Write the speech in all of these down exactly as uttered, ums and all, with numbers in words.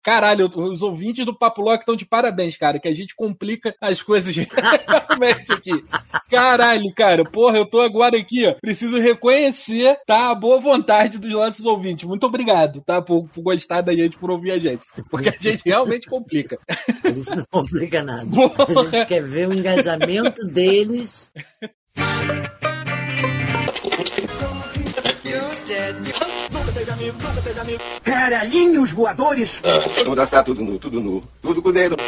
Caralho, os ouvintes do Papo Lock estão de parabéns, cara, que a gente complica as coisas realmente aqui. Caralho, cara, porra, eu tô agora aqui, ó, preciso reconhecer, tá, a boa vontade dos nossos ouvintes. Muito obrigado, tá, por, por gostar da gente, por ouvir a gente, porque a gente realmente complica. A gente não complica nada. Porra. A gente quer ver o engajamento deles. Caralhinhos voadores! Vamos dançar tudo nu, tudo nu, tudo com o dedo.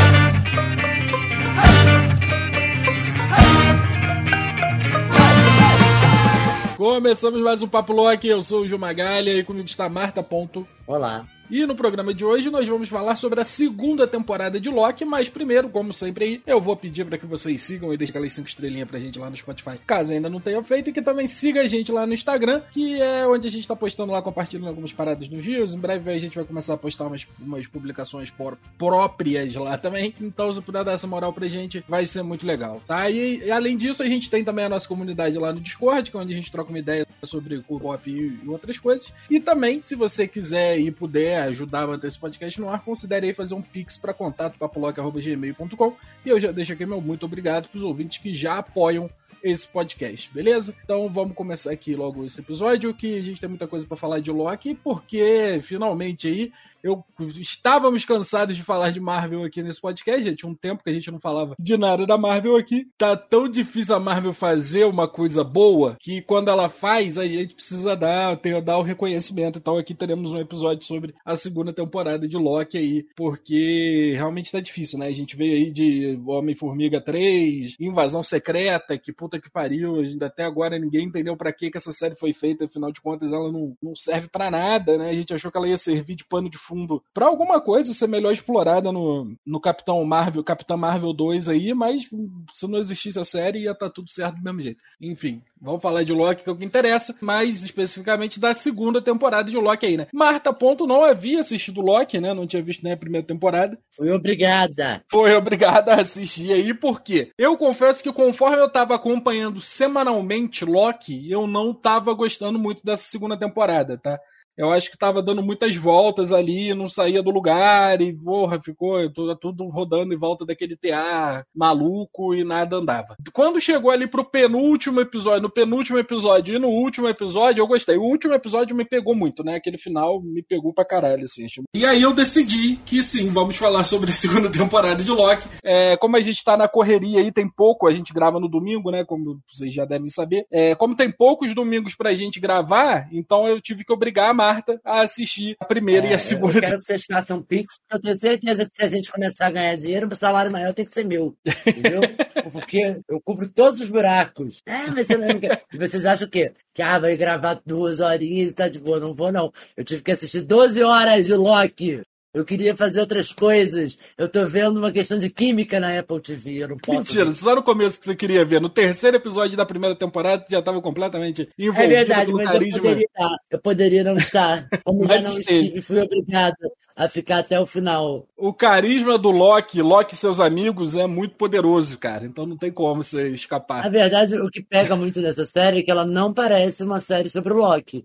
Começamos mais um Papo Lock, eu sou o Gil Magalha e comigo está Marta Ponto. Olá. E no programa de hoje nós vamos falar sobre a segunda temporada de Loki, mas primeiro, como sempre aí, eu vou pedir para que vocês sigam e deixem aquelas cinco estrelinhas pra gente lá no Spotify, caso ainda não tenham feito, e que também siga a gente lá no Instagram, que é onde a gente tá postando lá, compartilhando algumas paradas nos rios. Em breve a gente vai começar a postar umas, umas publicações por, próprias lá também, então se puder dar essa moral pra gente, vai ser muito legal, tá? E, e além disso, a gente tem também a nossa comunidade lá no Discord, que é onde a gente troca uma ideia sobre co-op e, e outras coisas. E também, se você quiser e puder ajudar a manter esse podcast no ar, considere aí fazer um pix para contato papolock arroba gmail ponto com, e eu já deixo aqui meu muito obrigado para os ouvintes que já apoiam esse podcast, beleza? Então vamos começar aqui logo esse episódio, que a gente tem muita coisa para falar de Loki, porque finalmente aí eu estávamos cansados de falar de Marvel aqui nesse podcast, já tinha um tempo que a gente não falava de nada da Marvel aqui. Tá tão difícil a Marvel fazer uma coisa boa que quando ela faz, a gente precisa dar, ter, dar o reconhecimento. Então aqui teremos um episódio sobre a segunda temporada de Loki aí, porque realmente tá difícil, né? A gente veio aí de Homem-Formiga três, Invasão Secreta, que puta que pariu, até agora ninguém entendeu pra que que essa série foi feita, afinal de contas ela não, não serve pra nada, né? A gente achou que ela ia servir de pano de fundo pra alguma coisa, ser melhor explorada no, no Capitão Marvel, Capitão Marvel dois aí, mas se não existisse a série ia estar tudo certo do mesmo jeito. Enfim, vamos falar de Loki, que é o que interessa, mais especificamente da segunda temporada de Loki aí, né? Marta Ponto não havia assistido Loki, né? Não tinha visto nem a primeira temporada. Fui obrigada. Foi obrigada a assistir aí, por quê? Eu confesso que conforme eu tava acompanhando semanalmente Loki, eu não tava gostando muito dessa segunda temporada, tá? Eu acho que tava dando muitas voltas ali, não saía do lugar e, porra, ficou tudo, tudo rodando em volta daquele T A maluco e nada andava. Quando chegou ali pro penúltimo episódio, no penúltimo episódio e no último episódio, eu gostei. O último episódio me pegou muito, né? Aquele final me pegou pra caralho, assim. E aí eu decidi que sim, vamos falar sobre a segunda temporada de Loki. É, como a gente tá na correria aí, tem pouco, a gente grava no domingo, né? Como vocês já devem saber. É, como tem poucos domingos pra gente gravar, então eu tive que obrigar a Marta a assistir a primeira é, e a segunda. Eu quero que vocês façam pix, porque eu tenho certeza que se a gente começar a ganhar dinheiro, o salário maior tem que ser meu. Entendeu? Porque eu cubro todos os buracos. É, mas você não quer. E vocês acham o quê? Que ah, vai gravar duas horinhas e tá de boa. Não vou, não. Eu tive que assistir doze horas de Loki. Eu queria fazer outras coisas. Eu tô vendo uma questão de química na Apple T V. Eu não posso. Mentira, ver. Só no começo que você queria ver. No terceiro episódio da primeira temporada, você já estava completamente envolvido é verdade, no mas carisma. Eu poderia, eu poderia não estar. Como já não esteve. estive, fui obrigada a ficar até o final. O carisma do Loki, Loki e seus amigos, é muito poderoso, cara. Então não tem como você escapar. Na verdade, o que pega muito dessa série é que ela não parece uma série sobre o Loki.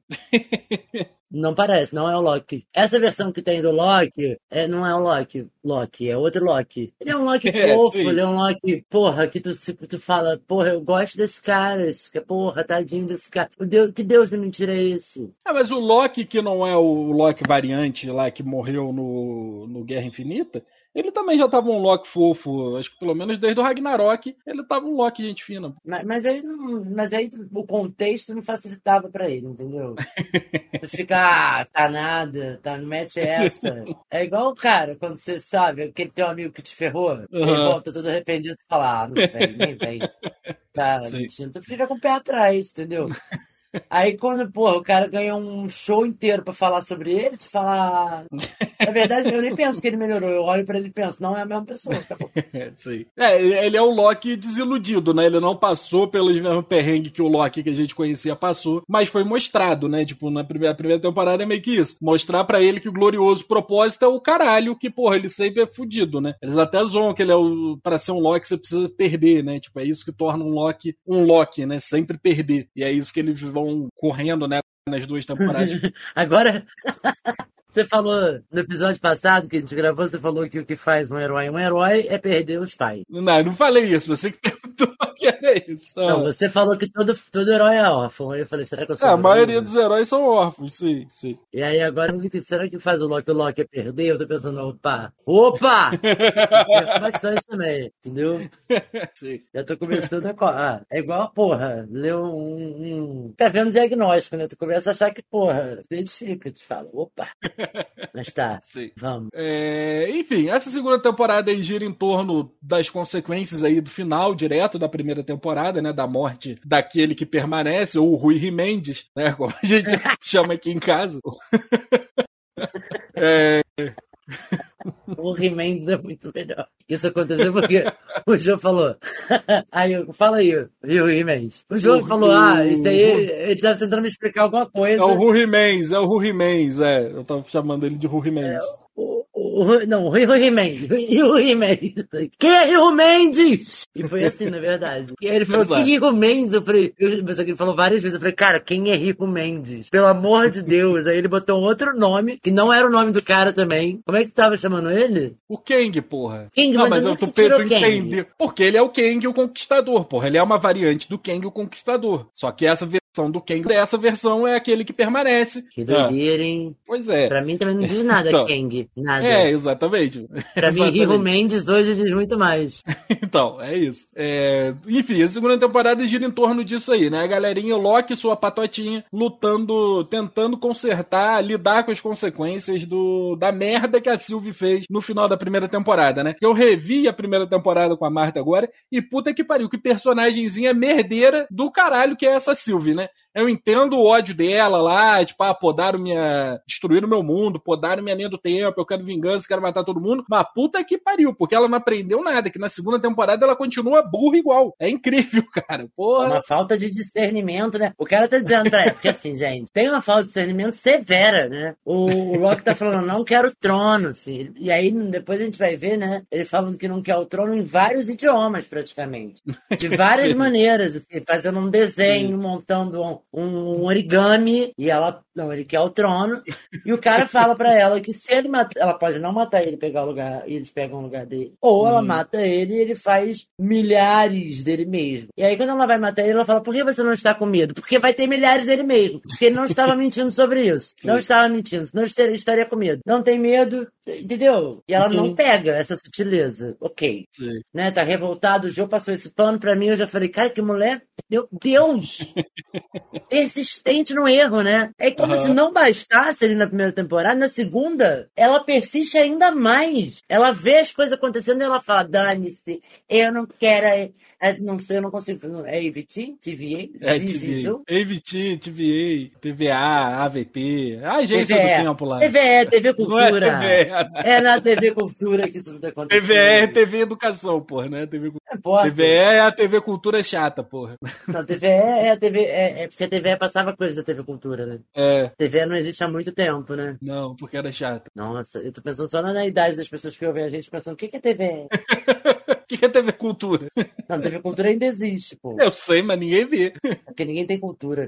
Não parece, não é o Loki. Essa versão que tem do Loki, é, não é o Loki. Loki, é outro Loki. Ele é um Loki é, fofo, sim. Ele é um Loki, porra, que tu, tu fala, porra, eu gosto desse cara, esse, porra, tadinho desse cara. O Deus, que Deus de mentira é esse? Ah, mas o Loki que não é o Loki variante lá que morreu no, no Guerra Infinita, ele também já tava um Loki fofo, acho que pelo menos desde o Ragnarok, ele tava um Loki gente fina. Mas, mas, aí, não, mas aí o contexto não facilitava pra ele, entendeu? Tu fica, ah, tá nada, tá, não mete essa. É igual o cara, quando você sabe, aquele teu amigo que te ferrou, uhum. Ele volta todo arrependido e fala, ah, não vem, nem vem. Tá, mentindo, tu fica com o pé atrás, entendeu? Aí quando, pô, o cara ganha um show inteiro pra falar sobre ele, tu fala... Na verdade, eu nem penso que ele melhorou. Eu olho pra ele e penso, não é a mesma pessoa. Acabou. Sim. É, ele é o Loki desiludido, né? Ele não passou pelos mesmos perrengues que o Loki que a gente conhecia passou, mas foi mostrado, né? Tipo, na primeira, primeira temporada é meio que isso. Mostrar pra ele que o glorioso propósito é o caralho, que, porra, ele sempre é fudido, né? Eles até zoam que ele é o... Pra ser um Loki, você precisa perder, né? Tipo, é isso que torna um Loki um Loki, né? Sempre perder. E é isso que eles vão correndo, né? Nas duas temporadas. Agora... Você falou no episódio passado que a gente gravou, você falou que o que faz um herói um herói é perder os pais. Não, eu não falei isso, você que perguntou que era isso. Não, você falou que todo, todo herói é órfão. Aí eu falei, será que eu sou É, a herói? maioria dos heróis são órfãos, sim, sim. E aí agora, será que faz o Loki? O Loki é perder? Eu tô pensando, opa, opa! É bastante também, entendeu? Sim. Já tô começando a... co- Ah, é igual, porra, ler um... um... Tá vendo diagnóstico, né? Tu começa a achar que, porra, identifica, tu fala, opa. Mas tá, Sim. vamos. É, enfim, essa segunda temporada aí gira em torno das consequências aí do final direto da primeira temporada, né? Da morte daquele que permanece, ou o Rui Rimendes, né? Como a gente chama aqui em casa. É, O He-Man é muito melhor. Isso aconteceu porque o João falou. Aí eu, fala aí, viu, He-Man? O João O- falou, o- ah, isso aí, ele tava tentando me explicar alguma coisa. é o Rui Rimendes, é o Rui Rimendes, é. Eu tava chamando ele de Rui Rimendes. O, o, o- não, o Rui Rui Mendes. E o Rui Mendes. Quem é Rio Mendes? E foi assim, na verdade. E aí ele falou, Exato. que Rio Mendes? Eu falei, eu pensei que ele falou várias vezes. Eu falei, cara, quem é Rico Mendes? Pelo amor de Deus. Aí ele botou um outro nome, que não era o nome do cara também. Como é que tu tava chamando ele? O Kang, porra. Kang, não, mas mas de eu onde tô que tirou peito o Kang? entender. Porque ele é o Kang, o Conquistador, porra. Ele é uma variante do Kang, o Conquistador. Só que essa versão do Kang, essa versão é aquele que permanece. Que Ah, doideira, hein? pois é. Pra mim também não diz nada, Então, Kang. Nada. É, exatamente. Pra mim, Exatamente. Rio Mendes hoje diz muito mais. Então, é isso. É, enfim, a segunda temporada gira em torno disso aí, né? A galerinha, o Loki e sua patotinha, lutando, tentando consertar, lidar com as consequências do, da merda que a Sylvie fez no final da primeira temporada, né? Eu revi a primeira temporada com a Marta agora e puta que pariu, que personagemzinha merdeira do caralho que é essa Sylvie, né? Eu entendo o ódio dela lá, tipo, ah, podaram minha... destruíram meu mundo, podaram minha linha do tempo, eu quero vingança, quero matar todo mundo, mas puta que pariu, porque ela não aprendeu nada, que na segunda temporada ela continua burra igual. É incrível, cara, É porra. uma falta de discernimento, né? O cara tá dizendo pra ela, porque assim, gente, tem uma falta de discernimento severa, né? O, o Loki tá falando, não quero o trono, filho. E aí, depois a gente vai ver, né? Ele falando que não quer o trono em vários idiomas, praticamente. De várias Sim. maneiras, assim, fazendo um desenho, Sim. montando um, um origami, e ela, não, ele quer o trono. E o cara fala pra ela que se ele matar, ela pode não matar ele, pegar o lugar, e eles pegam o lugar dele. Ou ela Hum. mata ele e ele faz milhares dele mesmo. E aí, quando ela vai matar ele, ela fala, por que você não está com medo? Porque vai ter milhares dele mesmo. Porque ele não estava mentindo sobre isso. Sim. Não estava mentindo, senão estaria, estaria com medo. Não tem medo, entendeu? E ela não Uhum. pega essa sutileza. Ok. Sim. Né, tá revoltado, o Joe passou esse pano pra mim, eu já falei, cara, que mulher, meu Deus! Persistente no erro, né? É como Aham. se não bastasse ali na primeira temporada, na segunda, ela persiste ainda mais. Ela vê as coisas acontecendo e ela fala, dane-se, eu não quero, é, é, não sei, eu não consigo, não- é A V T? T V A? É, Ziz- T V Zizu? A. A V T, T V A, T V A, A V P, a agência T V E. do tempo lá. T V E, T V Não é Cultura. T V E, né? É na T V Cultura que isso tá acontecendo. T V E é T V Educação, porra, né? T V, Não importa. T V E é a T V Cultura chata, porra. Não, T V E é a T V, é, é porque a T V E passava coisa da T V Cultura, né? É, T V E não existe há muito tempo, né? não, porque era chata. Nossa, eu tô pensando só na, na idade das pessoas que ouvem a gente, pensando, o que, que é T V E? O que é T V Cultura? Não, T V Cultura ainda existe, pô. Eu sei, mas ninguém vê. Porque ninguém tem cultura.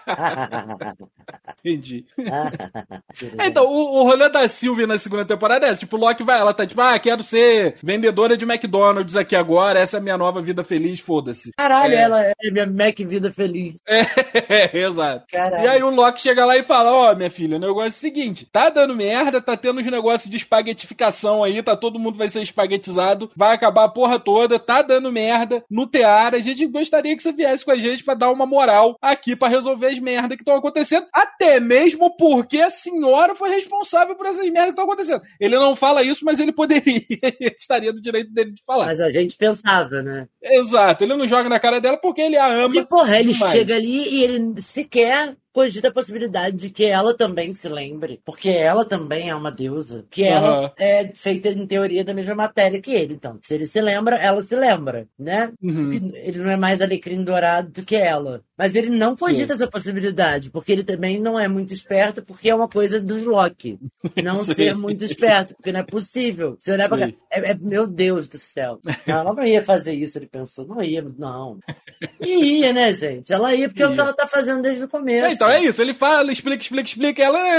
Entendi. É, então, o, o rolê da Sylvie na segunda temporada é esse. Tipo, o Loki vai, ela tá tipo, ah, quero ser vendedora de McDonald's aqui agora, essa é a minha nova vida feliz, foda-se. Caralho, É. ela é minha Mac Vida Feliz. É, é, exato. Caralho. E aí o Loki chega lá e fala, ó, minha filha, o negócio é o seguinte, tá dando merda, tá tendo uns negócios de espaguetificação aí, tá todo mundo vai ser espaguetizado, vai acabar a porra toda, tá dando merda no Teara, a gente gostaria que você viesse com a gente pra dar uma moral aqui pra resolver as merdas que estão acontecendo, até mesmo porque a senhora foi responsável por essas merdas que estão acontecendo. Ele não fala isso, mas ele poderia, estaria do direito dele de falar. Mas a gente pensava, né? Exato, ele não joga na cara dela porque ele a ama. E, porra, ele demais. chega ali e ele sequer cogita a possibilidade de que ela também se lembre. Porque ela também é uma deusa. Que ela Aham. é feita, em teoria, da mesma matéria que ele. Então, se ele se lembra, ela se lembra, né? Uhum. Ele não é mais alecrim dourado do que ela. Mas ele não cogita essa possibilidade, porque ele também não é muito esperto, porque é uma coisa dos Loki. Não Sim. ser muito esperto, porque não é possível. Se olhar pra cá, Sim. é, é- meu Deus do céu. Não, ela não ia fazer isso, ele pensou. Não ia, não. E ia, né, gente? Ela ia porque é o que Ia. ela tá fazendo desde o começo. É, então é isso, ele fala, explica, explica, explica, ela, "Ah,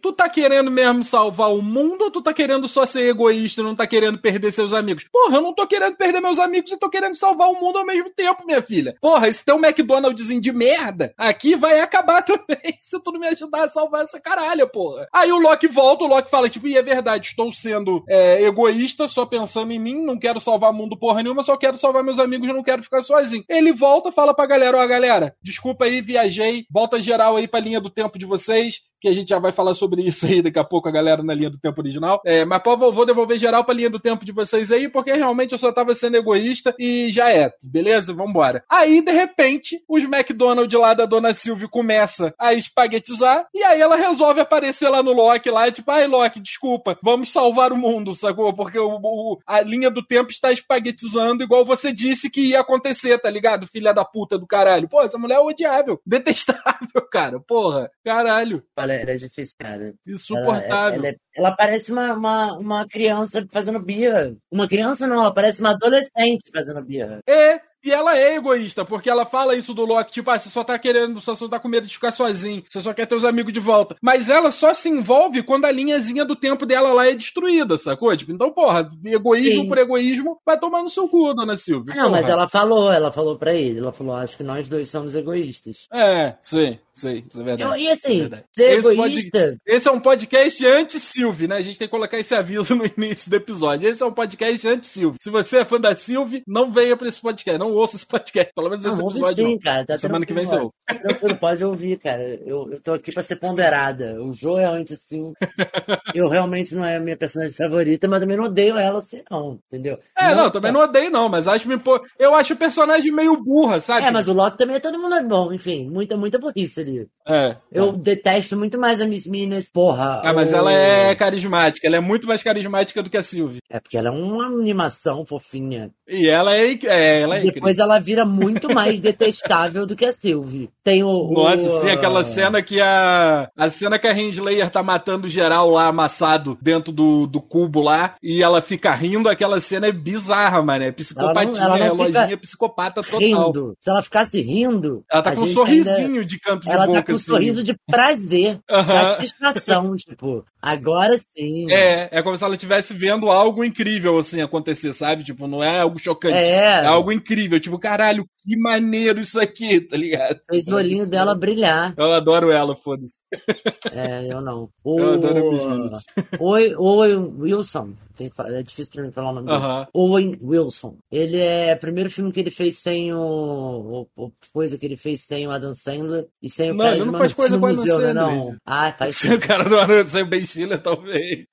tu tá querendo mesmo salvar o mundo ou tu tá querendo só ser egoísta e não tá querendo perder seus amigos? Porra, eu não tô querendo perder meus amigos e tô querendo salvar o mundo ao mesmo tempo, minha filha. Porra, esse teu McDonald'zinho de merda aqui vai acabar também se tu não me ajudar a salvar essa caralho, porra. Aí o Loki volta, o Loki fala, tipo, e é verdade, estou sendo é, egoísta, só pensando em mim, não quero salvar o mundo porra nenhuma, só quero salvar meus amigos, não quero ficar sozinho. Ele volta, fala pra galera, ó, galera, desculpa aí, viajei, volta geral aí pra linha do tempo de vocês, que a gente já vai falar sobre isso aí daqui a pouco, a galera na linha do tempo original. É, mas pô, vou, vou devolver geral pra linha do tempo de vocês aí, porque realmente eu só tava sendo egoísta e já é, beleza? Vambora. Aí, de repente, os McDonald's lá da Dona Sylvie começa a espaguetizar, e aí ela resolve aparecer lá no Loki, lá, tipo, ai, Loki, desculpa, vamos salvar o mundo, sacou? Porque o, o, a linha do tempo está espaguetizando igual você disse que ia acontecer, tá ligado? Filha da puta do caralho. Pô, essa mulher é odiável, detestável, cara, porra, caralho. Olha, ela é difícil, cara. Insuportável. Ela, ela, é, ela parece uma, uma, uma criança fazendo birra. Uma criança não, ela parece uma adolescente fazendo birra. É, e ela é egoísta, porque ela fala isso do Loki, tipo, ah, você só tá querendo, você só tá com medo de ficar sozinho, você só quer ter os amigos de volta. Mas ela só se envolve quando a linhazinha do tempo dela lá é destruída, sacou? Tipo, então, porra, egoísmo Sim. por egoísmo vai tomar no seu cu, Dona Silvia. Ah, não, porra. mas ela falou, ela falou pra ele, ela falou, acho que nós dois somos egoístas. É, sim, sim, isso é verdade. Eu, e assim, é verdade. ser esse egoísta... Pod... Esse é um podcast anti-Sylvie, né? A gente tem que colocar esse aviso no início do episódio. Esse é um podcast anti-Sylvie. Se você é fã da Sylvie, não venha pra esse podcast, não ouça esse podcast. Pelo menos esse Não, episódio, sim, não. cara, tá Semana que vem tranquilo, você ouve. Tranquilo, pode ouvir, cara. Eu, eu tô aqui pra ser ponderada. O Joe é anti-sim. Eu realmente não é a minha personagem favorita, mas também não odeio ela assim, não, entendeu? É, não, não também não odeio, não, mas acho me eu acho o personagem meio burra, sabe? É, mas o Loki também todo mundo é bom, enfim, muita, muita burrice ali. É. Eu é. detesto muito mais a Miss Minutes, porra. Ah, mas o... ela é carismática, ela é muito mais carismática do que a Sylvie. É porque ela é uma animação fofinha. E ela é, é ela é Depois incrível. ela vira muito mais detestável do que a Sylvie. Tem o. Nossa, o... sim, aquela cena que a. A cena que a Renslayer tá matando geral lá, amassado dentro do, do cubo lá, e ela fica rindo, aquela cena é bizarra, mano. É psicopatia, ela não, ela não reloginha psicopata total. Rindo. Se ela ficasse rindo. Ela tá com um sorrisinho ainda... de canto de ela boca, tá com um assim. sorriso de prazer, Uhum. satisfação, tipo, agora sim. É, é como se ela estivesse vendo algo incrível, assim, acontecer, sabe? Tipo, não é algo chocante. É. É algo incrível. Tipo, caralho, que maneiro isso aqui, tá ligado? Fez o olhinho dela brilhar. Eu adoro ela, foda-se. É, eu não. O... Eu adoro Miss Minutes. Oi, Oi, Wilson. Tem que... É difícil pra mim falar o nome dele. Uhum. Owen Wilson. Ele é o primeiro filme que ele fez sem o... o... o... coisa que ele fez sem o Adam Sandler e sem o Não, cara ele de não faz Manutenção coisa no com o Adam museu, né, Sandler. não? Ah, faz Se sim. o cara do Adam Sandler, Ben Stiller, talvez.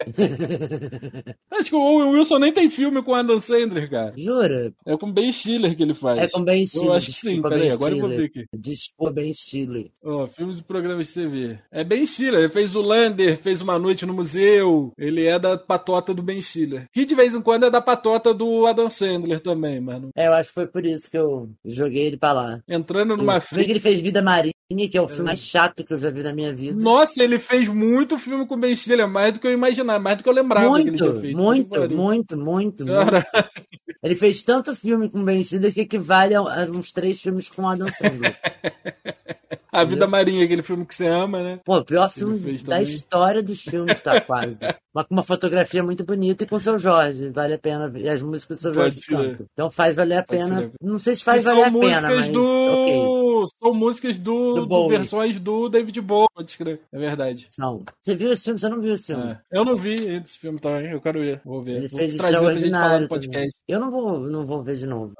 Acho que o Owen Wilson nem tem filme com o Adam Sandler, cara. Jura? É com Ben Stiller que ele faz. É com Ben Stiller. Eu acho que sim, peraí, agora eu vou ver aqui. Desculpa, Ben Stiller. Ó, oh, filmes e programas de T V. É Ben Stiller, ele fez o Lander, fez Uma Noite no Museu, ele é da patota do Ben Stiller. Que de vez em quando é da patota do Adam Sandler também, mano. É, eu acho que foi por isso que eu joguei ele pra lá. Entrando numa Eu vi que ele fez Vida Marinha, que é o filme É. mais chato que eu já vi na minha vida. Nossa, ele fez muito filme com Ben Stiller, mais do que eu imaginava, mais do que eu lembrava Muito, que ele tinha feito. muito, muito, muito, Cara. muito. Ele fez tanto filme com Ben Stiller que equivale a a uns três filmes com Adam Sandler. A Vida Marinha, aquele filme que você ama, né? Pô, o pior Ele filme fez da também. história dos filmes, tá quase. Mas com uma fotografia muito bonita e com o seu Jorge. Vale a pena ver. E as músicas do seu Jorge Pode crer. canta. Então faz valer a Pode pena. crer. Não sei se E faz são valer a músicas pena, mas. do. Ok. São músicas do, Do do Bowie. versões do David Bowie, pode crer. É verdade. Não. Você viu esse filme? Você não viu esse filme? É. Eu não vi esse filme também, eu quero ver. Vou ver. Ele Vou fez trazer pra gente falar extraordinário no podcast. também. Eu não vou, não vou ver de novo.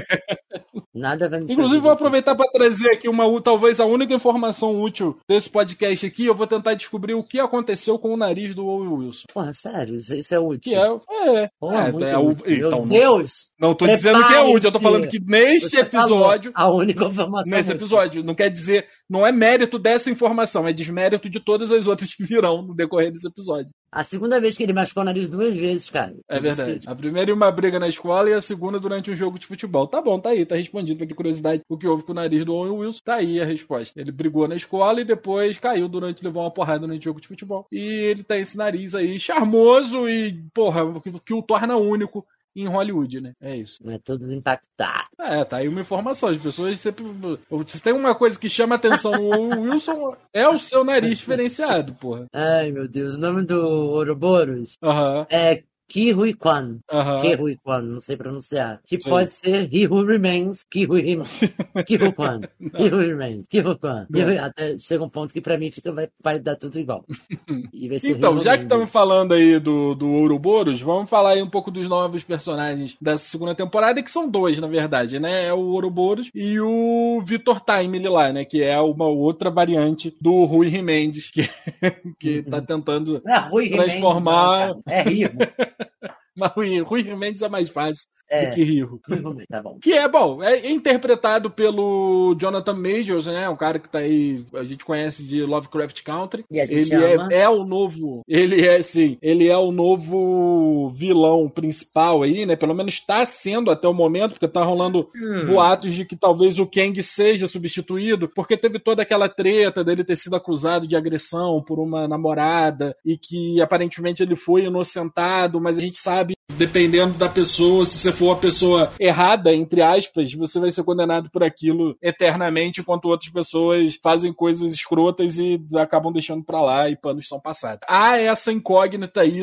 Nada vai me Inclusive, fazer vou ver. aproveitar para trazer aqui uma, talvez a única informação útil desse podcast aqui. Eu vou tentar descobrir o que aconteceu com o nariz do Owen Wilson. Porra, sério, isso, isso é útil. Que é. É. Porra, é, muito é o- útil. Meu então, não, Deus! não tô dizendo que é útil, eu tô Prepare-se. falando que neste Você falou episódio. a única informação. Nesse útil. episódio, não quer dizer, não é mérito dessa informação, é desmérito de todas as outras que virão no decorrer desse episódio. A segunda vez que ele machucou o nariz duas vezes, cara. É Por isso verdade. que- A primeira em uma briga na escola e a segunda durante um jogo de futebol. Tá bom, tá aí, tá respondido. Que curiosidade, o que houve com o nariz do Owen Wilson, tá aí a resposta. Ele brigou na escola e depois caiu durante, levou uma porrada durante o jogo de futebol. E ele tem esse nariz aí charmoso e, porra, que, que o torna único em Hollywood, né? É isso. É tudo impactado. É, tá aí uma informação. As pessoas sempre... Se tem uma coisa que chama atenção no Wilson, é o seu nariz diferenciado, porra. Ai, meu Deus. O nome do Ouroboros Aham. é Ke Huy Quan. Aham. Ke Huy Quan, não sei pronunciar. Que Sim. pode ser He Who Remains, Ke Huy Him. Ke Huy Quan. He Who Remains, Ke Huy Quan. Ke Huy- Até chega um ponto que pra mim fica, vai, vai dar tudo igual. E vai ser Então, He Who já que Remains. estamos falando aí do, do Ouroboros, vamos falar aí um pouco dos novos personagens dessa segunda temporada, que são dois, na verdade, né? É o Ouroboros e o Vitor Timely lá, né? Que é uma outra variante do Rui Rimendes, que, que tá tentando Não é Rui transformar... Rimendes, não, cara. É Rio. Mas Rui, Rui Rimendes é mais fácil É. do que Rio. Rui Rimendes, tá bom. Que é, bom, é interpretado pelo Jonathan Majors, né? Um cara que tá aí, a gente conhece de Lovecraft Country. E a gente Ele ama. é, é o novo, ele é, sim, ele é o novo vilão principal aí, né? Pelo menos tá sendo até o momento, porque tá rolando Hum. boatos de que talvez o Kang seja substituído, porque teve toda aquela treta dele ter sido acusado de agressão por uma namorada e que aparentemente ele foi inocentado, mas a gente sabe, dependendo da pessoa, se você for a pessoa errada, entre aspas, você vai ser condenado por aquilo eternamente, enquanto outras pessoas fazem coisas escrotas e acabam deixando pra lá e panos são passados. Há essa incógnita aí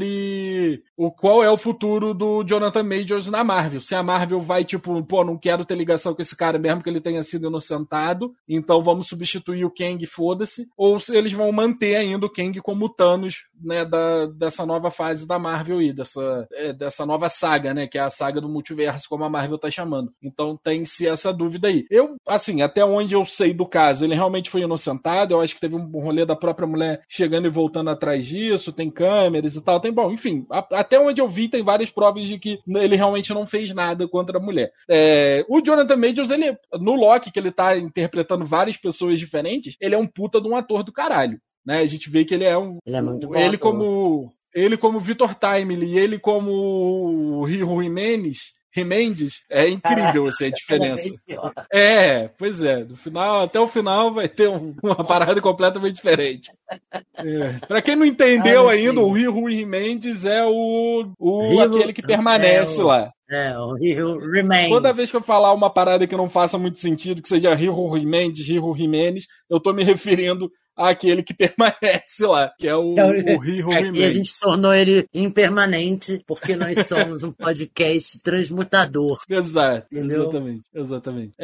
sobre o qual é o futuro do Jonathan Majors na Marvel. Se a Marvel vai, tipo, pô, não quero ter ligação com esse cara mesmo que ele tenha sido inocentado, então vamos substituir o Kang, foda-se, ou se eles vão manter ainda o Kang como Thanos, né, da, dessa nova fase da Marvel aí, dessa, é, dessa nova saga, né, que é a saga do multiverso, como a Marvel tá chamando. Então tem-se essa dúvida aí. Eu, assim, até onde eu sei do caso, ele realmente foi inocentado, eu acho que teve um rolê da própria mulher chegando e voltando atrás disso, tem câmeras e tal, tem, bom, enfim, a, até onde eu vi tem várias provas de que ele realmente não fez nada contra a mulher. É, o Jonathan Majors, ele, no Loki, que ele tá interpretando várias pessoas diferentes, ele é um puta de um ator do caralho. Né? A gente vê que ele é um. Ele é muito bom Ele ator. como. Ele como Vitor Timely e ele como Rio Jimenez, Jimenez, é incrível assim, a diferença. É, pois é. Do final, até o final vai ter um- uma parada completamente diferente. É. Pra quem não entendeu Ah, ainda, sim. o Rio Jimenez é o, o Rio- aquele que permanece é o- lá. É, o He Who Remains. Toda vez que eu falar uma parada que não faça muito sentido, que seja Rio Jimenez, Rio Jimenez, eu tô me referindo àquele que permanece lá, que é o, Então, o Rio aqui a Jimenez. gente tornou ele impermanente, porque nós somos um podcast transmutador. Exato, Entendeu? exatamente, exatamente.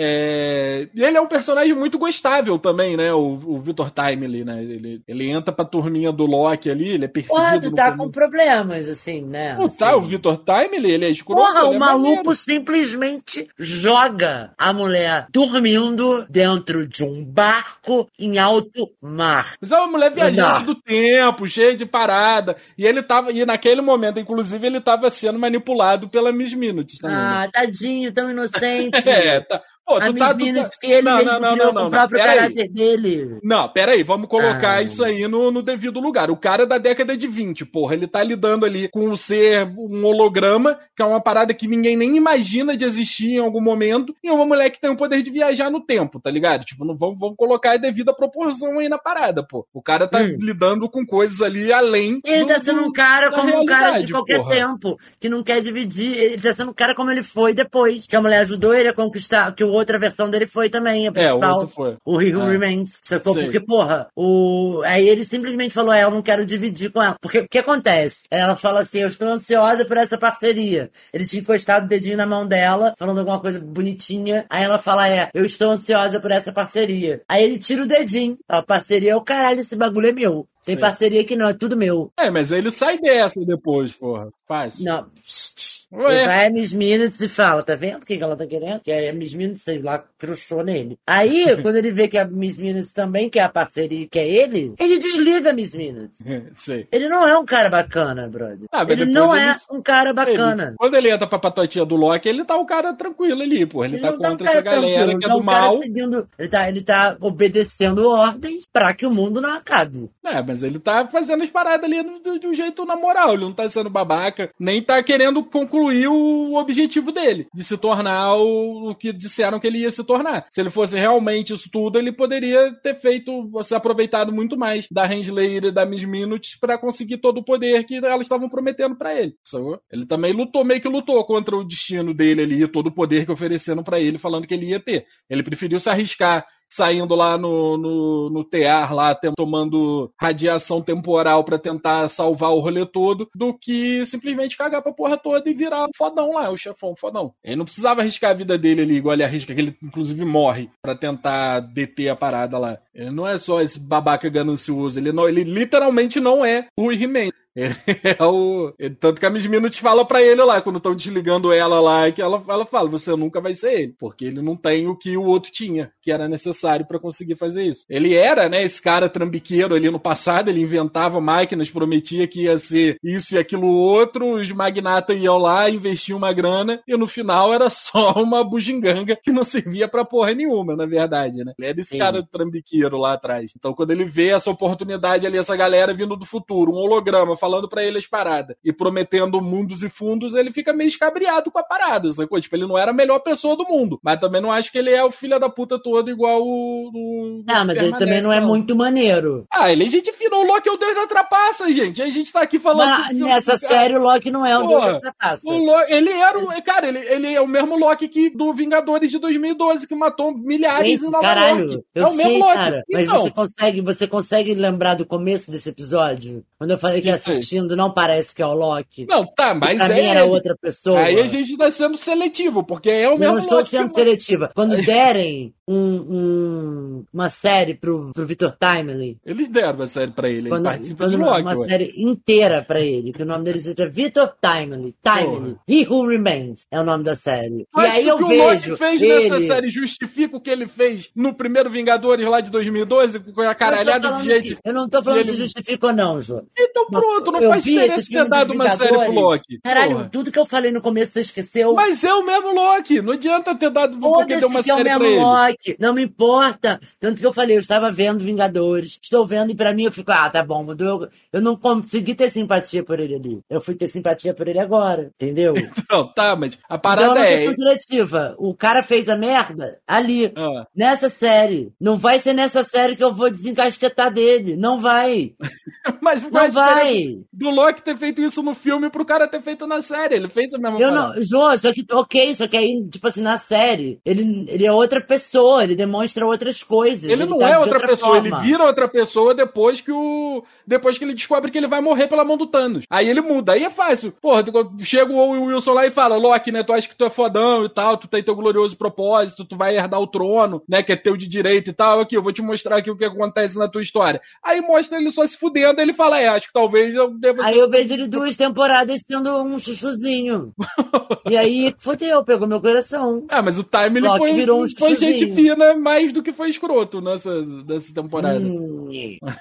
É, E ele é um personagem muito gostável também, né? O, o Vitor Timely, né? Ele, ele entra pra turminha do Loki ali, ele é perseguido Porra, tu no tá começo. com problemas, assim, né? Pô, tá, assim. o Vitor Timely, ele é escroto. Porra, ele o é maluco maneiro. simplesmente joga a mulher dormindo dentro de um barco em alto mar. Mas é uma mulher viajante Não. do tempo, cheia de parada. E ele tava, e naquele momento, inclusive, ele tava sendo manipulado pela Miss Minutes também. né? Ah, tadinho, tão inocente. É, tá. Pô, a tu Miss tá, tu Minutes tá... que ele não, mesmo não, não, criou não, com não, o próprio pera aí. caráter dele. Não, peraí, vamos colocar Ah. isso aí no, no devido lugar. O cara é da década de vinte, porra, ele tá lidando ali com um ser, um holograma, que é uma parada que ninguém nem imagina de existir em algum momento, e uma mulher que tem o poder de viajar no tempo, tá ligado? Tipo, não vamos, vamos colocar a devida proporção aí na parada, pô. O cara tá Hum. lidando com coisas ali além Ele do, tá sendo do- um cara da como um cara de realidade, qualquer porra. tempo, que não quer dividir. Ele tá sendo um cara como ele foi depois. Que a mulher ajudou ele a conquistar, que a outra versão dele foi também, a É, o principal. outro foi. O He Who É. Remains. Sacou? Sei. Porque, porra, o... aí ele simplesmente falou, é, eu não quero dividir com ela. Porque o que acontece? Ela fala assim, eu estou ansiosa por essa parceria. Ele tinha encostado o dedinho na mão dela, falando alguma coisa bonitinha. Aí ela fala, é, eu estou ansiosa por essa parceria. Aí ele tira o dedinho. A parceria é o caralho, esse bagulho é meu. Tem Sim. parceria que não, é tudo meu. É, mas ele sai dessa depois, porra. Fácil. Não. Ué. Ele vai a Miss Minutes e fala, tá vendo o que que ela tá querendo? Que a Miss Minutes, sei lá, crushou nele. Aí, quando ele vê que a Miss Minutes também quer a parceria e quer ele, ele desliga a Miss Minutes. Sei. Ele não é um cara bacana, brother. Ah, mas ele depois não ele- é um cara bacana. Ele- quando ele entra pra patotinha do Loki, ele tá um cara tranquilo ali, pô. Ele, tá não tá um contra cara essa galera tranquilo, que é tá do um cara mal. seguindo, ele tá, ele tá obedecendo ordens pra que o mundo não acabe. É, mas ele tá fazendo as paradas ali do- de um jeito na moral. Ele não tá sendo babaca, nem tá querendo concluir concluir o objetivo dele, de se tornar o, o que disseram que ele ia se tornar. Se ele fosse realmente isso tudo, ele poderia ter feito, se aproveitado muito mais da Renslayer e da Miss Minutes pra conseguir todo o poder que elas estavam prometendo pra ele. Sacou? Ele também lutou, meio que lutou contra o destino dele ali, todo o poder que ofereceram pra ele, falando que ele ia ter. Ele preferiu se arriscar saindo lá no, no, no tear, lá, tem, tomando radiação temporal pra tentar salvar o rolê todo, do que simplesmente cagar pra porra toda e virar o fodão lá, o chefão fodão. Ele não precisava arriscar a vida dele ali, igual ele arrisca, que ele inclusive morre pra tentar deter a parada lá. Ele não é só esse babaca ganancioso, ele, não, ele literalmente não é o He-Man. Ele é o... Ele, tanto que a Miss Minutes fala pra ele lá, quando estão desligando ela lá, que ela, ela fala, você nunca vai ser ele, porque ele não tem o que o outro tinha, que era necessário pra conseguir fazer isso. Ele era, né, esse cara trambiqueiro ali no passado, ele inventava máquinas, prometia que ia ser isso e aquilo outro, os magnatas iam lá, investiam uma grana, e no final era só uma bugiganga que não servia pra porra nenhuma, na verdade, né? Ele era esse Sim. cara trambiqueiro lá atrás. Então quando ele vê essa oportunidade ali, essa galera vindo do futuro, um holograma, falando pra ele as paradas e prometendo mundos e fundos, ele fica meio escabriado com a parada, sacou? Tipo, ele não era a melhor pessoa do mundo, mas também não acho que ele é o filho da puta todo igual o... o não, mas ele também não é não. muito maneiro. Ah, ele é gente fina, o Loki é o deus da trapaça, gente. A gente tá aqui falando... Mas, nessa série o Loki não é o Porra, deus da trapaça. O Loki, ele era o... Cara, ele, ele é o mesmo Loki que, do Vingadores de dois mil e doze, que matou milhares gente, em Nova caralho, York. Eu é o mesmo sei, Loki. Cara, mas então, você consegue, você consegue lembrar do começo desse episódio? Quando eu falei que, que assistindo não parece que é o Loki. Não, tá, mas pra é. Mim era outra pessoa. Aí a gente tá sendo seletivo, porque é o mesmo. Eu não estou Loki sendo que... seletiva. Quando derem um, um, uma série pro, pro Victor Timely. Eles deram uma série pra ele. Quando, ele participa quando de uma, Loki. Uma ué. série inteira pra ele. Que o nome dele seja Victor Timely. Timely. Oh. He Who Remains é o nome da série. Mas e aí o eu que vejo o Loki fez ele... nessa série justifica o que ele fez no primeiro Vingadores lá de dois mil e doze, com a caralhada de gente. Que, eu não tô falando ele... se justifica ou não, Jô. Então pronto, não eu faz diferença ter dado uma série pro Loki. Caralho, Porra. tudo que eu falei no começo você esqueceu. Mas é o mesmo Loki, não adianta ter dado porque deu uma que série é o pra mesmo ele. Loki, não me importa. Tanto que eu falei, eu estava vendo Vingadores, estou vendo e pra mim eu fico, ah, tá bom, eu, eu não consegui ter simpatia por ele ali. Eu fui ter simpatia por ele agora, entendeu? Então, tá, mas a parada então, é uma é... questão seletiva. O cara fez a merda ali, ah. nessa série. Não vai ser nessa série que eu vou desencasquetar dele. Não vai. Mas não qual a vai. do Loki ter feito isso no filme pro cara ter feito na série? Ele fez a mesma eu parada. não, Jô, só que, ok, só que aí, tipo assim, na série, ele, ele é outra pessoa, ele demonstra outras coisas. Ele, ele não tá é outra, outra pessoa, forma. Ele vira outra pessoa depois que o. Depois que ele descobre que ele vai morrer pela mão do Thanos. Aí ele muda, aí é fácil. Porra, chega o Wilson lá e fala, Loki, né, tu acha que tu é fodão e tal, tu tem teu glorioso propósito, tu vai herdar o trono, né, que é teu de direito e tal, aqui, eu vou te mostrar aqui o que acontece na tua história. Aí mostra ele só se fudendo, ele fala, é, acho que talvez eu deva ser... Aí eu vejo ele duas temporadas sendo um chuchuzinho. E aí, fodeu, pegou meu coração. Ah, mas o Time ele foi, virou um foi gente fina mais do que foi escroto nessa, nessa temporada. Hum.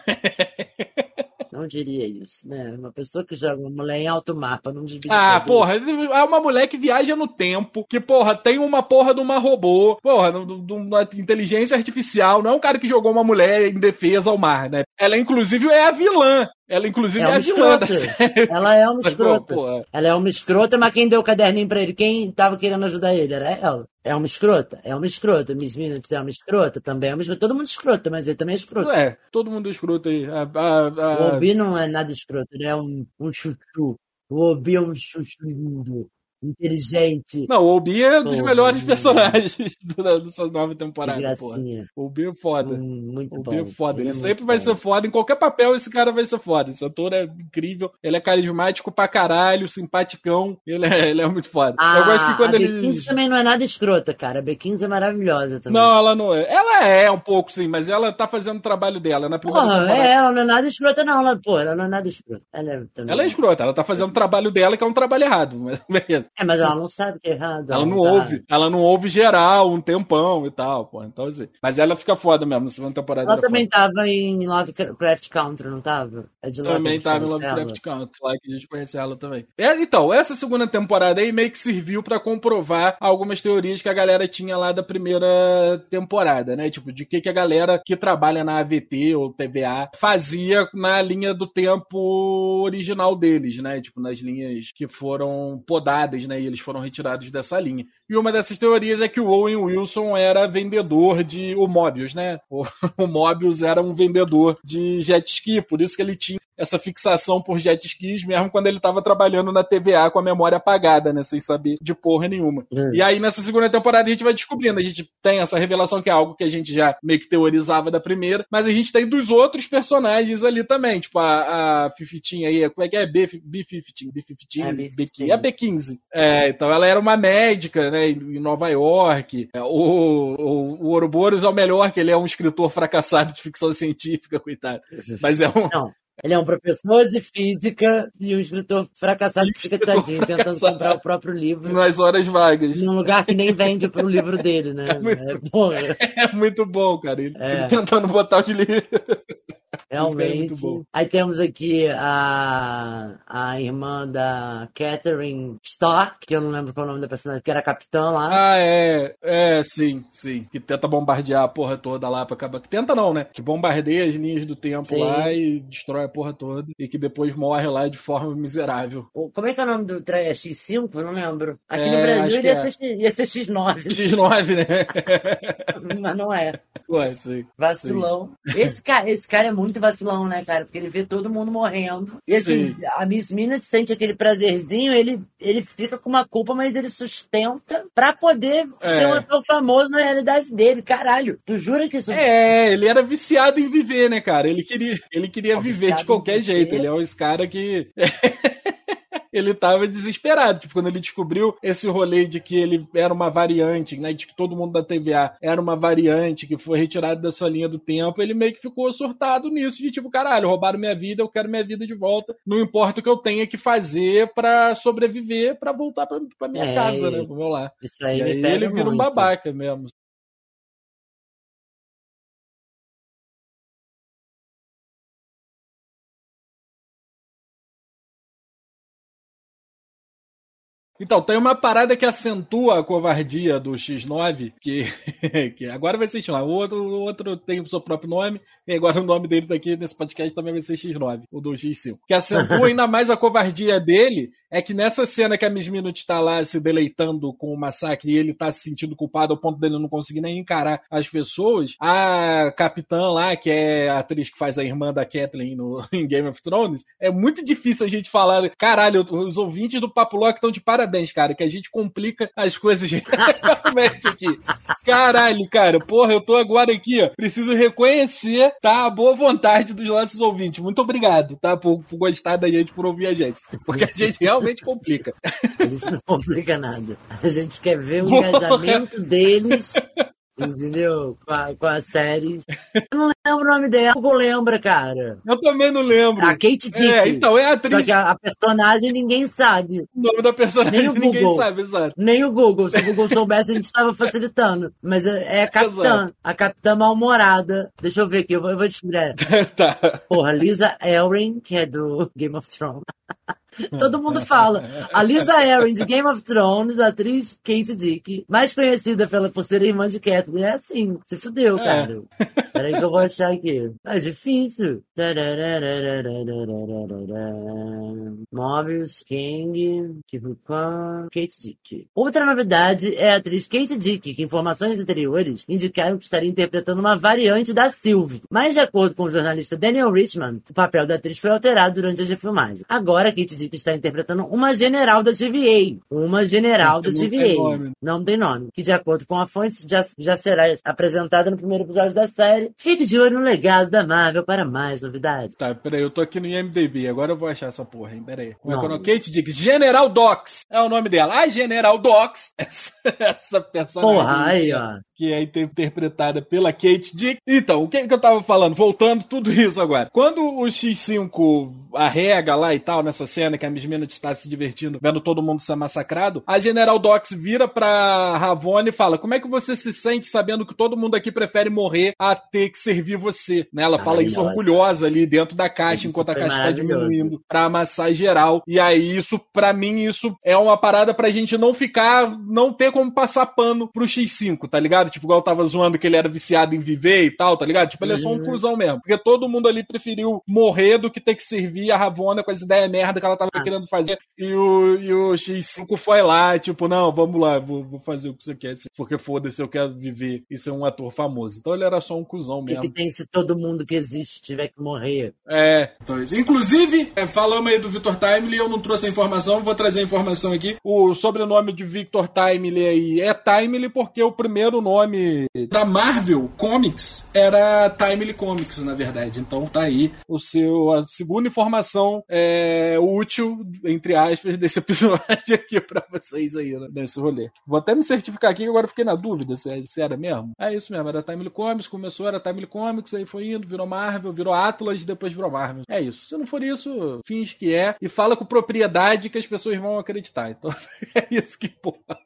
Não diria isso, né? Uma pessoa que joga uma mulher em alto mapa, não devia. Ah, porra, é uma mulher que viaja no tempo, que, porra, tem uma porra de uma robô, porra, de uma inteligência artificial, não é um cara que jogou uma mulher em defesa ao mar, né? Ela, inclusive, é a vilã. Ela, inclusive, é, é a vilã da série. Ela é uma escrota. Ela é uma escrota, mas quem deu o caderninho pra ele? Quem tava querendo ajudar ele? Era ela. É uma escrota. É uma escrota. Miss Minutes é uma escrota também. É uma escrota. Todo mundo é escrota, mas ele também é escroto. É, todo mundo é escroto aí. A, a, a... O Obi não é nada escroto, ele é um, um chuchu. O Obi é um chuchu lindo. Inteligente. Não, o Obi é um dos Pô, melhores hum. personagens dessa nova temporada, que porra. gracinha. O Obi é foda. Hum, muito o bom. Obi é foda. Ele, Ele é sempre muito vai bom. ser foda. Em qualquer papel, esse cara vai ser foda. Esse ator é incrível. Ele é carismático pra caralho, simpaticão. Ele é, ele é muito foda. Ah, Eu gosto que quando a ele. B quinze também não é nada escrota, cara. A B quinze é maravilhosa também. Não, ela não é. Ela é um pouco, sim, mas ela tá fazendo o trabalho dela. Na primeira Porra, temporada. é, ela não é nada escrota, não. Ela, pô, ela não é nada escrota. Ela é, também. Ela é escrota, ela tá fazendo o trabalho dela, que é um trabalho errado. Mas beleza. É, mas ela não sabe que é errado. Ela não tá. ouve, ela não ouve geral um tempão e tal, pô. Então assim. Mas ela fica foda mesmo, na segunda temporada. Ela era também foda. tava em Lovecraft Country, não tava? É de Também tava em Lovecraft Country, lá que a gente conhece ela também. É, então, essa segunda temporada aí meio que serviu pra comprovar algumas teorias que a galera tinha lá da primeira temporada, né? Tipo, de que, que a galera que trabalha na A V T ou T V A fazia na linha do tempo original deles, né? Tipo, nas linhas que foram podadas viáveis, né? E eles foram retirados dessa linha. E uma dessas teorias é que o Owen Wilson era vendedor de... O Mobius, né? O, o Mobius era um vendedor de jet ski, por isso que ele tinha essa fixação por jet skis, mesmo quando ele estava trabalhando na T V A com a memória apagada, né? Sem saber de porra nenhuma. Hum. E aí, nessa segunda temporada, a gente vai descobrindo. A gente tem essa revelação que é algo que a gente já meio que teorizava da primeira, mas a gente tem dos outros personagens ali também. Tipo, a, a Fifitinha aí, como é que é? B quinze, B quinze, é, B quinze. É B quinze. É, então ela era uma médica, né? Em Nova York. O, o, o Ouroboros é o melhor, que ele é um escritor fracassado de ficção científica, coitado. Mas é um... Não. Ele é um professor de física e um escritor fracassado que fica tadinho, tentando comprar o próprio livro. Nas horas vagas. Num lugar que nem vende pro livro dele, né? É muito, é, bom, é muito bom, cara. Ele, é. ele tentando botar o livro. Realmente. É Aí temos aqui a, a irmã da Catherine Stark, que eu não lembro qual é o nome da personagem, que era a capitã lá. Ah, é. É, sim, sim. Que tenta bombardear a porra toda lá pra acabar. Que tenta não, né? Que bombardeia as linhas do tempo sim. lá e destrói a porra toda. E que depois morre lá de forma miserável. Como é que é o nome do trem? É X cinco? Eu não lembro. Aqui é, no Brasil ele ia, é. ser, ia ser X nove. X nove, né? Mas não é. Ué, sim. Vacilão. Sim. Esse cara, esse cara é muito vacilão, né, cara? Porque ele vê todo mundo morrendo. E assim, sim. a Miss Minute sente aquele prazerzinho, ele, ele fica com uma culpa, mas ele sustenta pra poder é. ser um ator famoso na realidade dele. Caralho, tu jura que isso... É, ele era viciado em viver, né, cara? Ele queria, ele queria viver de qualquer jeito. Ele é um cara que... ele tava desesperado, tipo, quando ele descobriu esse rolê de que ele era uma variante, né, de que todo mundo da T V A era uma variante que foi retirado da sua linha do tempo, ele meio que ficou surtado nisso, de tipo, caralho, roubaram minha vida, eu quero minha vida de volta, não importa o que eu tenha que fazer pra sobreviver, pra voltar pra, pra minha é, casa, né, pro meu lar. Isso aí e me aí pega ele vira muito. um babaca mesmo. Então, tem uma parada que acentua a covardia do X nove, que, que agora vai ser X nove. O outro, o outro tem o seu próprio nome, e agora o nome dele daqui nesse podcast também vai ser X nove, o do X cinco. Que acentua ainda mais a covardia dele é que nessa cena que a Miss Minute tá lá se deleitando com o massacre e ele tá se sentindo culpado ao ponto dele não conseguir nem encarar as pessoas, a capitã lá, que é a atriz que faz a irmã da Kathleen no, em Game of Thrones, é muito difícil a gente falar, caralho, os ouvintes do Papo Lock estão de parabéns, cara, que a gente complica as coisas realmente aqui. Caralho, cara, porra, eu tô agora aqui, ó, preciso reconhecer, tá, a boa vontade dos nossos ouvintes. Muito obrigado, tá, por, por gostar da gente, por ouvir a gente. Porque a gente realmente complica. A gente não complica nada. A gente quer ver o engajamento deles, entendeu? Com a, com a série. Eu não lembro o nome dela. O Google lembra, cara. Eu também não lembro. A Kate Dick. É, então, é a atriz. Só que a, a personagem ninguém sabe. O nome da personagem Nem o ninguém Google. sabe, exato. Nem o Google. Se o Google soubesse, a gente estava facilitando. Mas é, é a capitã. Exato. A capitã mal-humorada. Deixa eu ver aqui, eu vou, eu vou descobrir. Tá. Porra, Lisa Erin, que é do Game of Thrones. Todo mundo fala. A Lisa Erin, de Game of Thrones, a atriz Kate Dick, mais conhecida pela, por ser irmã de Kathleen. É assim, se fudeu, cara. É. Peraí que eu vou achar aqui. É difícil. Mobius, King, Kibukan, Kate Dick. Outra novidade é a atriz Kate Dick, que informações anteriores indicaram que estaria interpretando uma variante da Sylvie. Mas, de acordo com o jornalista Daniel Richman, o papel da atriz foi alterado durante as refilmagens. Agora, Kate Dick está interpretando uma general da T V A. Uma general da T V A. Não tem nome. Que, de acordo com a fonte, já, já será apresentada no primeiro episódio da série. Fique de olho no legado da Marvel para mais novidades. Tá, peraí, eu tô aqui no I M D B. Agora eu vou achar essa porra, hein? Peraí. Como é que é? Kate Dick. General Dox é o nome dela. A General Dox. Essa, essa personagem. Porra, aí, ó. Que é interpretada pela Kate Dick. Então, o que, que eu tava falando? Voltando tudo isso agora. Quando o X cinco arrega lá e tal, nessa cena que a Miss Minute está se divertindo, vendo todo mundo ser massacrado, a General Dox vira pra Ravonna e fala: como é que você se sente sabendo que todo mundo aqui prefere morrer a ter que servir você, né? Ela fala isso orgulhosa ali dentro da caixa, isso enquanto a caixa tá diminuindo pra amassar geral. E aí, isso, pra mim, isso é uma parada pra gente não ficar, não ter como passar pano pro X cinco, tá ligado? Tipo, igual eu tava zoando que ele era viciado em viver e tal, tá ligado? Tipo, ele é só um cuzão mesmo. Porque todo mundo ali preferiu morrer do que ter que servir a Ravonna com as ideias merda que ela tava ah. querendo fazer. E o, e o X cinco foi lá, tipo, não, vamos lá, vou, vou fazer o que você quer, porque foda-se, eu quero viver e ser um ator famoso. Então ele era só um cuzão mesmo. O que tem se todo mundo que existe tiver que morrer? É. Então, inclusive, é, falamos aí do Victor Timely, eu não trouxe a informação, vou trazer a informação aqui. O sobrenome de Victor Timely aí é Timely porque o primeiro nome da Marvel Comics era Timely Comics, na verdade. Então tá aí o seu, a segunda informação é, útil, entre aspas, desse episódio aqui pra vocês aí, né, nesse rolê. Vou até me certificar aqui que agora eu fiquei na dúvida se, se era mesmo. É isso mesmo, era Timely Comics, começou, era Timely Comics, aí foi indo, virou Marvel, virou Atlas, depois virou Marvel. É isso. Se não for isso, finge que é e fala com propriedade que as pessoas vão acreditar. Então é isso que porra.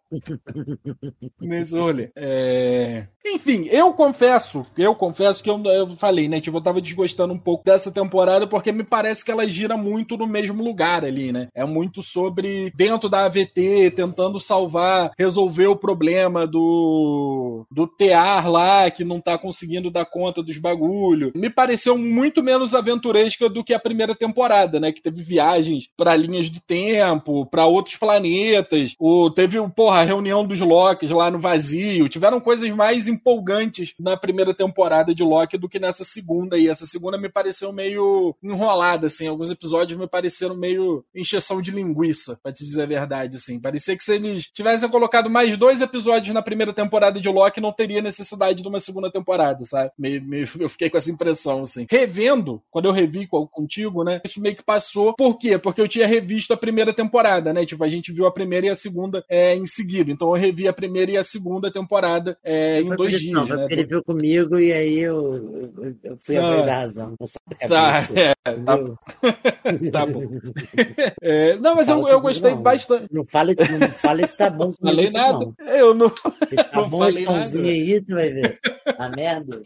Nesse rolê. É... Enfim, eu confesso, eu confesso que eu, eu falei, né? Tipo, eu tava desgostando um pouco dessa temporada porque me parece que ela gira muito no mesmo lugar ali, né? É muito sobre dentro da A V T, tentando salvar, resolver o problema do do T A R lá, que não tá conseguindo dar conta dos bagulho. Me pareceu muito menos aventuresca do que a primeira temporada, né? Que teve viagens pra linhas do tempo, pra outros planetas. O, teve, porra, a reunião dos Locks lá no vazio. Tiveram coisas mais empolgantes na primeira temporada de Loki do que nessa segunda. E essa segunda me pareceu meio enrolada, assim. Alguns episódios me pareceram meio encheção de linguiça, pra te dizer a verdade, assim. Parecia que se eles tivessem colocado mais dois episódios na primeira temporada de Loki, não teria necessidade de uma segunda temporada, sabe? Meio, meio, eu fiquei com essa impressão, assim. Revendo, quando eu revi contigo, né? Isso meio que passou. Por quê? Porque eu tinha revisto a primeira temporada, né? Tipo, a gente viu a primeira e a segunda é, em seguida. Então eu revi a primeira e a segunda temporada é, em dois dias, não, né? Ele viu comigo e aí eu, eu, eu fui a voz da razão. Tá, é, tá, tá bom. É, não, mas eu, eu gostei não. bastante. Não fale, não fale se tá bom comigo. Falei isso, nada. Não. Eu não. Se tá não bom falei esse pãozinho nada. aí, tu vai ver. A merda.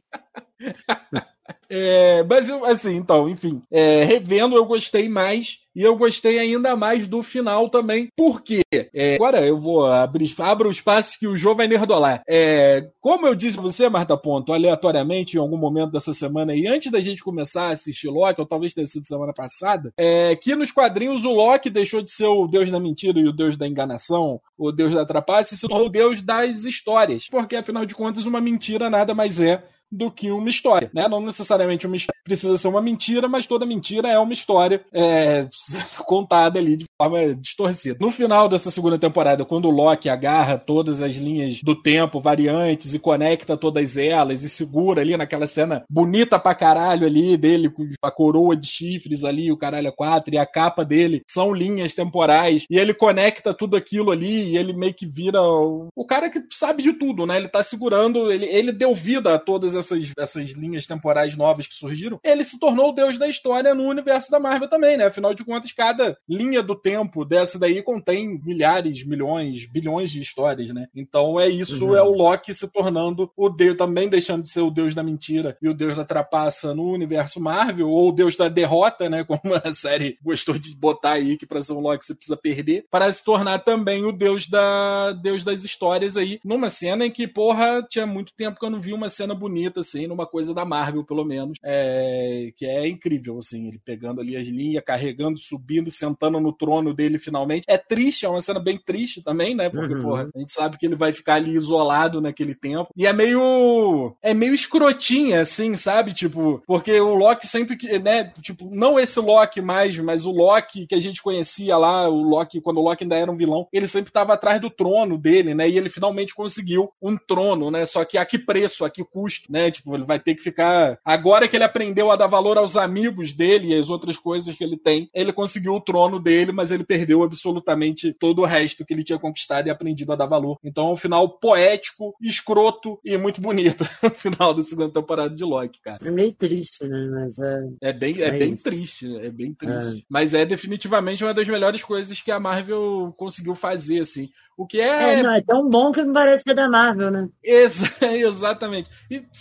É, mas eu, assim, então, enfim, é, revendo eu gostei mais e eu gostei ainda mais do final também. Por quê? É, agora eu vou abrir abro o espaço que o Jô vai nerdolar. É, como eu disse pra você, Marta Ponto, aleatoriamente, em algum momento dessa semana aí, antes da gente começar a assistir Loki, ou talvez tenha sido semana passada, é, que nos quadrinhos o Loki deixou de ser o deus da mentira e o deus da enganação, o deus da trapaça, e se tornou o deus das histórias. Porque, afinal de contas, uma mentira nada mais é do que uma história, né? Não necessariamente uma história precisa ser uma mentira, mas toda mentira é uma história é, contada ali de forma distorcida. No final dessa segunda temporada, quando o Loki agarra todas as linhas do tempo variantes e conecta todas elas e segura ali naquela cena bonita pra caralho ali dele, com a coroa de chifres ali, o caralho a quatro, e a capa dele são linhas temporais, e ele conecta tudo aquilo ali e ele meio que vira o, o cara que sabe de tudo, né? Ele tá segurando, ele, ele deu vida a todas essas, essas linhas temporais novas que surgiram. Ele se tornou o deus da história no universo da Marvel também, né? Afinal de contas, cada linha do tempo dessa daí contém milhares, milhões, bilhões de histórias, né? Então é isso, uhum. É o Loki se tornando o deus, também deixando de ser o deus da mentira e o deus da trapaça no universo Marvel, ou o deus da derrota, né? Como a série gostou de botar aí, que pra ser um Loki você precisa perder, para se tornar também o deus, da, deus das histórias aí, numa cena em que, porra, tinha muito tempo que eu não vi uma cena bonita, assim, numa coisa da Marvel, pelo menos, é, que é incrível, assim, ele pegando ali as linhas, carregando, subindo, sentando no trono dele finalmente. É triste, é uma cena bem triste também, né, porque, uhum. porra, a gente sabe que ele vai ficar ali isolado naquele tempo, e é meio é meio escrotinha, assim, sabe, tipo, porque o Loki sempre, né, tipo, não esse Loki mais, mas o Loki que a gente conhecia lá, o Loki, quando o Loki ainda era um vilão, ele sempre estava atrás do trono dele, né, e ele finalmente conseguiu um trono, né, só que a que preço, a que custo, né, tipo, ele vai ter que ficar, agora que ele aprendeu a dar valor aos amigos dele e as outras coisas que ele tem, ele conseguiu o trono dele, mas ele perdeu absolutamente todo o resto que ele tinha conquistado e aprendido a dar valor. Então é um final poético, escroto e muito bonito, o final da segunda temporada de Loki, cara. É meio triste, né, mas é... É bem, é é bem triste, né? É bem triste. É. Mas é definitivamente uma das melhores coisas que a Marvel conseguiu fazer, assim. O que é... É, não, é tão bom que me parece que é da Marvel, né? Ex- exatamente. E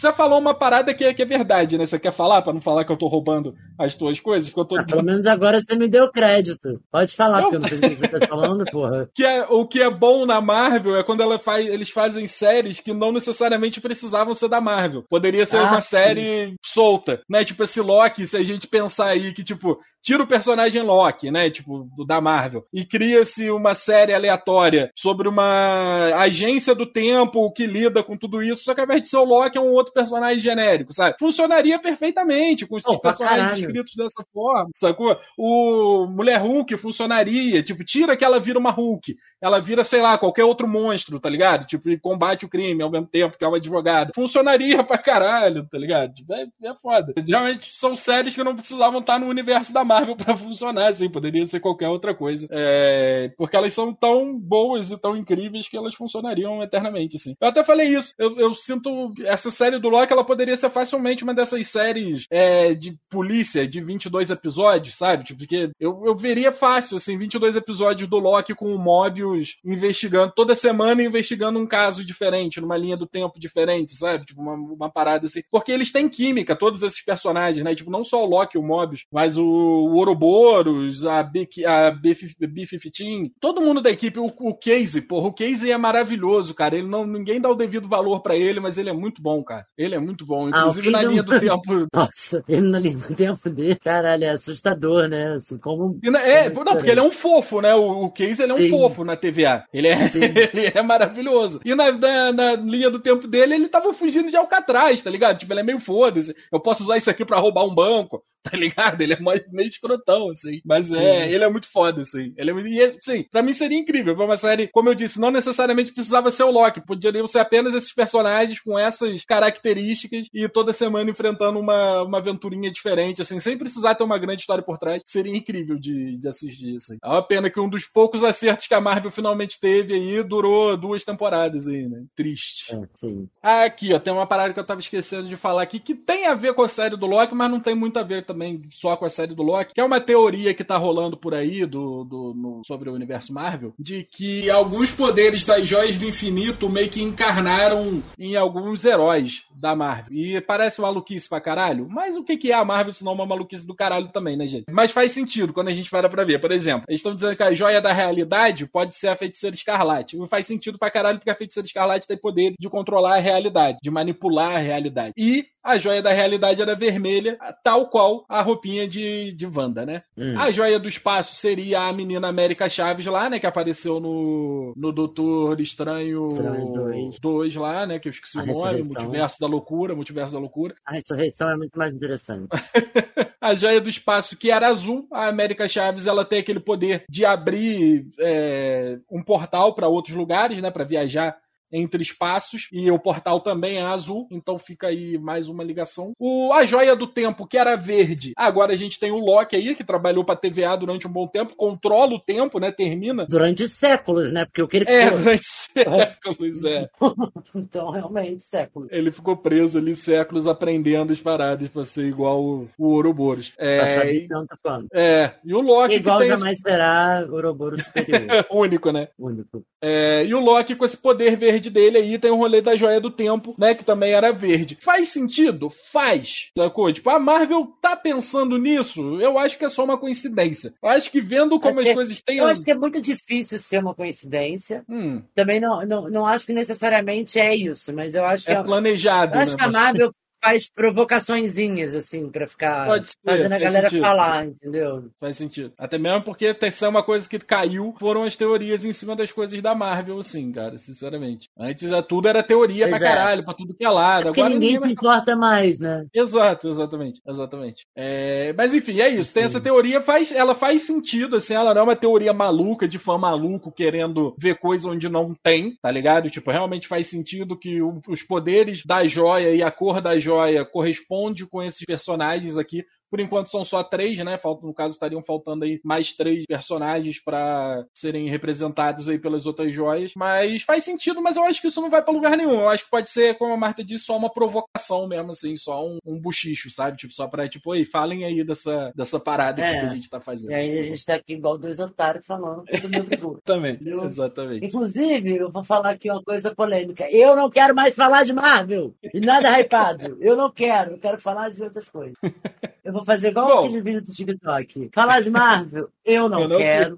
você falou uma parada que é, que é verdade, né? Você quer falar, pra não falar que eu tô roubando as tuas coisas? Porque eu tô... Ah, pelo menos agora você me deu crédito. Pode falar, Eu- porque eu não sei do que você tá falando, porra. Que é, o que é bom na Marvel é quando ela faz, eles fazem séries que não necessariamente precisavam ser da Marvel. Poderia ser Ah, uma sim. série solta, né? Tipo esse Loki, se a gente pensar aí que, tipo, tira o personagem Loki, né? Tipo, do, da Marvel, e cria-se uma série aleatória sobre uma agência do tempo que lida com tudo isso, só que ao invés de ser o Loki é um outro personagem genérico, sabe? Funcionaria perfeitamente com esses Oh, pra personagens caralho. escritos dessa forma, sacou? O Mulher Hulk funcionaria, tipo, tira que ela vira uma Hulk, ela vira, sei lá, qualquer outro monstro, tá ligado? Tipo, e combate o crime ao mesmo tempo que é uma advogada. Funcionaria pra caralho, tá ligado? Tipo, é, é foda. Geralmente são séries que não precisavam estar no universo da Marvel pra funcionar, assim, poderia ser qualquer outra coisa. É, porque elas são tão boas e tão incríveis que elas funcionariam eternamente, assim. Eu até falei isso, eu, eu sinto essa série do Loki, ela poderia ser facilmente uma dessas séries é, de polícia de vinte e dois episódios, sabe? Tipo, porque eu, eu veria fácil, assim, vinte e dois episódios do Loki com o Mobius investigando, toda semana investigando um caso diferente, numa linha do tempo diferente, sabe? Tipo, uma, uma parada assim. Porque eles têm química, todos esses personagens, né? Tipo, não só o Loki e o Mobius, mas o, o Ouroboros, a B quinze, todo mundo da equipe, o, o Casey, porra, o Casey é maravilhoso, cara. Ele não, ninguém dá o devido valor pra ele, mas ele é muito bom, cara. Ele é muito bom. Ah, o Inclusive na Casey é um- linha do tempo. Nossa, ele na linha do tempo dele, caralho, é assustador, né? Assim, como. E na- É, como não, porque ele é um fofo, né? O, o Casey ele é um Sim. fofo na T V A. Ele é, Sim. ele é maravilhoso. E na, na, na linha do tempo dele, ele tava fugindo de Alcatraz, tá ligado? Tipo, ele é meio foda-se. Eu posso usar isso aqui pra roubar um banco, tá ligado? Ele é mais- meio escrotão, assim. Mas é, Sim. ele é muito foda, assim. Ele é muito, e, sim, pra mim seria incrível. Foi uma série, como eu disse, não necessariamente precisava ser o Loki. Poderiam ser apenas esses personagens com essas características e toda semana enfrentando uma, uma aventurinha diferente, assim, sem precisar ter uma grande história por trás. Seria incrível de, de assistir, assim. É uma pena que um dos poucos acertos que a Marvel finalmente teve aí durou duas temporadas aí, né? Triste. É, sim. Ah, aqui, ó, tem uma parada que eu tava esquecendo de falar aqui, que tem a ver com a série do Loki, mas não tem muito a ver também só com a série do Loki, que é uma teoria que tá rolando por aí do, do, no- sobre o universo Marvel, de que alguns poderes das joias do infinito meio que encarnaram em alguns heróis da Marvel. E parece maluquice pra caralho, mas o que que é a Marvel se não uma maluquice do caralho também, né, gente? Mas faz sentido quando a gente para pra ver. Por exemplo, eles estão dizendo que a joia da realidade pode ser a feiticeira escarlate. E faz sentido pra caralho porque a feiticeira escarlate tem poder de controlar a realidade, de manipular a realidade. E a joia da realidade era vermelha, tal qual a roupinha de, de Wanda, né? Hum. A joia do espaço seria a menina América Chaves lá, né? Que apareceu no, no Doutor Estranho Estranho dois. dois lá, né? Que eu esqueci A o nome, Ressurreição. Multiverso da Loucura, Multiverso da Loucura. A ressurreição é muito mais interessante. A joia do espaço que era azul, a América Chaves ela tem aquele poder de abrir é, um portal para outros lugares, né, para viajar entre espaços, e o portal também é azul, então fica aí mais uma ligação. O, a joia do tempo, que era verde, agora a gente tem o Loki aí, que trabalhou pra T V A durante um bom tempo, controla o tempo, né, termina. Durante séculos, né? Porque o que ele É, ficou. durante séculos, é. Então, realmente, séculos. Ele ficou preso ali séculos aprendendo as paradas pra ser igual o, o Ouroboros. Pra É, saber e- tanto quanto. é, e o Loki Igual que tem jamais será Ouroboros superior. esse... único, né? Único. É, e o Loki com esse poder verde dele aí tem o rolê da joia do tempo, né, que também era verde. Faz sentido? Faz. Sacou? Tipo, a Marvel tá pensando nisso? Eu acho que é só uma coincidência. Eu acho que vendo como Acho as que- coisas têm... Eu acho que é muito difícil ser uma coincidência. Hum, Também não, não, não acho que necessariamente é isso, mas eu acho que, é planejado, eu acho né? que a Mas Marvel faz provocaçõezinhas, assim, pra ficar Pode ser, fazendo a faz galera sentido. falar, entendeu? Faz sentido. Até mesmo porque essa é uma coisa que caiu, foram as teorias em cima das coisas da Marvel, assim, cara, sinceramente. Antes já tudo era teoria Pois pra é. caralho, pra tudo que é lado. É porque Agora ninguém ninguém se mais importa mais, né? Exato, exatamente, exatamente. É, mas enfim, é isso. Tem essa teoria, faz, ela faz sentido, assim, ela não é uma teoria maluca de fã maluco querendo ver coisa onde não tem, tá ligado? Tipo, realmente faz sentido que o- os poderes da joia e a cor da joia corresponde com esses personagens aqui. por enquanto são só três, né? Falta, no caso, estariam faltando aí mais três personagens pra serem representados aí pelas outras joias. Mas faz sentido, mas eu acho que isso não vai pra lugar nenhum. Eu acho que pode ser, como a Marta disse, só uma provocação mesmo, assim, só um, um buchicho, sabe? Tipo, só pra, tipo, ei, falem aí dessa, dessa parada aqui É. que a gente tá fazendo. E aí a gente tá aqui igual dois otários falando tudo meu brigou. Também, Entendeu? exatamente. Inclusive, eu vou falar aqui uma coisa polêmica. Eu não quero mais falar de Marvel. E nada hypado. Eu não quero. Eu quero falar de outras coisas. Eu vou fazer igual Bom. aquele vídeo do TikTok. Falar de Marvel, eu não, Eu não quero.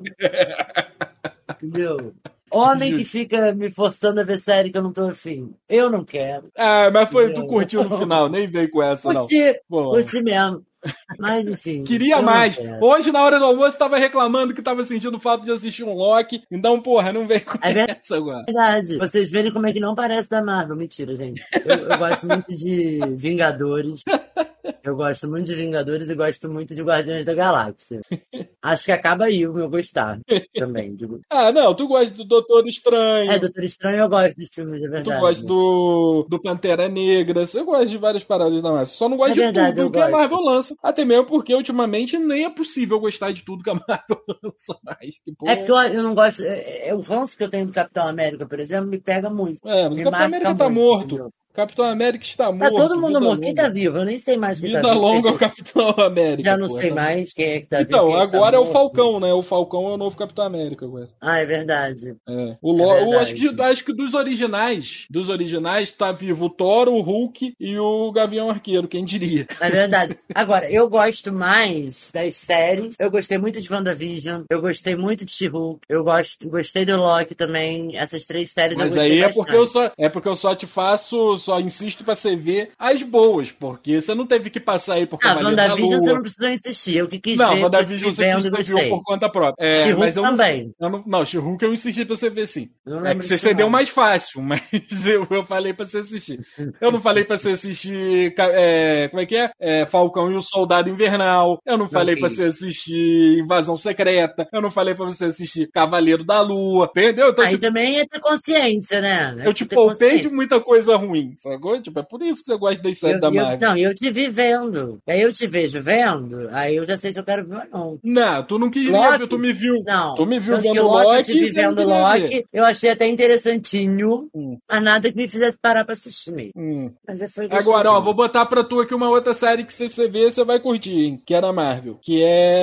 Entendeu? Homem que Justo. fica me forçando a ver série que eu não tô afim. Eu não quero. Ah, mas foi, tu Entendeu? curtiu no final, nem veio com essa, não. Curti, Pô. curti mesmo. Mas enfim. Queria eu não mais. quero. Hoje, na hora do almoço, tava reclamando que tava sentindo falta de assistir um Loki. Então, porra, não vem com É verdade. essa agora. Verdade. Vocês verem como é que não parece da Marvel. Mentira, gente. Eu, eu gosto muito de Vingadores. Eu gosto muito de Vingadores e gosto muito de Guardiões da Galáxia. Acho que acaba aí o meu gostar também. Digo. Ah, não, tu gosta do Doutor Estranho. É, Doutor Estranho eu gosto dos filmes, é Tu verdade. gosta do, do Pantera Negra, você gosta de várias paradas da Marvel. Só não gosta É de verdade, eu tudo que a gosto. Marvel lança. Até mesmo porque ultimamente nem é possível gostar de tudo que a Marvel lança mais. Que, pô, É porque eu, eu não gosto. É, é, o ranço que eu tenho do Capitão América, por exemplo, me pega muito. É, mas Me o Capitão marca América tá muito, morto. entendeu? Capitão América está morto. Tá todo mundo vida morto. Quem longa. tá vivo? Eu nem sei mais quem Vida tá vivo. longa Quer ao Capitão América. Já não pô, sei tá- mais quem é que tá vivo. Então, quem é que tá agora é o morto. Falcão, né? O Falcão é o novo Capitão América agora. Ah, é verdade. É. O, É Lo- o- verdade. acho, que, acho que dos originais, dos originais, tá vivo o Thor, o Hulk e o Gavião Arqueiro, quem diria? É verdade. Agora, eu gosto mais das séries. Eu gostei muito de WandaVision. Eu gostei muito de She-Hulk. Eu gosto, gostei do Loki também. Essas três séries Mas eu gostei aí é bastante. porque eu só é porque eu só te faço, só insisto pra você ver as boas, porque você não teve que passar aí por Ah, Cavaleiro da WandaVision você Lua. não precisou insistir. Eu que quis Não, ver, WandaVision fui você vendo e quis ver gostei. por conta própria. É, She-Hulk mas eu não, também. eu não, não, She-Hulk eu insisti pra você ver sim. Eu não É lembro que você disso, cedeu não. mais fácil, mas eu, eu falei pra você assistir. Eu não falei pra você assistir, ca- é, como é que é? É, Falcão e o Soldado Invernal. Eu não falei pra quis. você assistir Invasão Secreta. Eu não falei pra você assistir Cavaleiro da Lua. Entendeu? Então, Aí tipo, também é ter consciência, né? É eu te ter poupei de consciência. muita coisa ruim, sacou? Tipo, é por isso que você gosta das séries Eu, da eu, Marvel. não, eu te vi vendo. Aí eu te vejo vendo, aí eu já sei se eu quero ver ou não. Não, tu não queria Loki? ver, tu me viu. Não. Tu me viu Tanto que vendo o Loki, Loki eu te vi e você não vendo queria ver. Loki, eu achei até interessantinho, Hum. mas nada que me fizesse parar pra assistir mesmo. Hum. Mas é, foi Agora, ó, gostosinho. vou botar pra tu aqui uma outra série que se você ver, você vai curtir, hein? Que é da Marvel. Que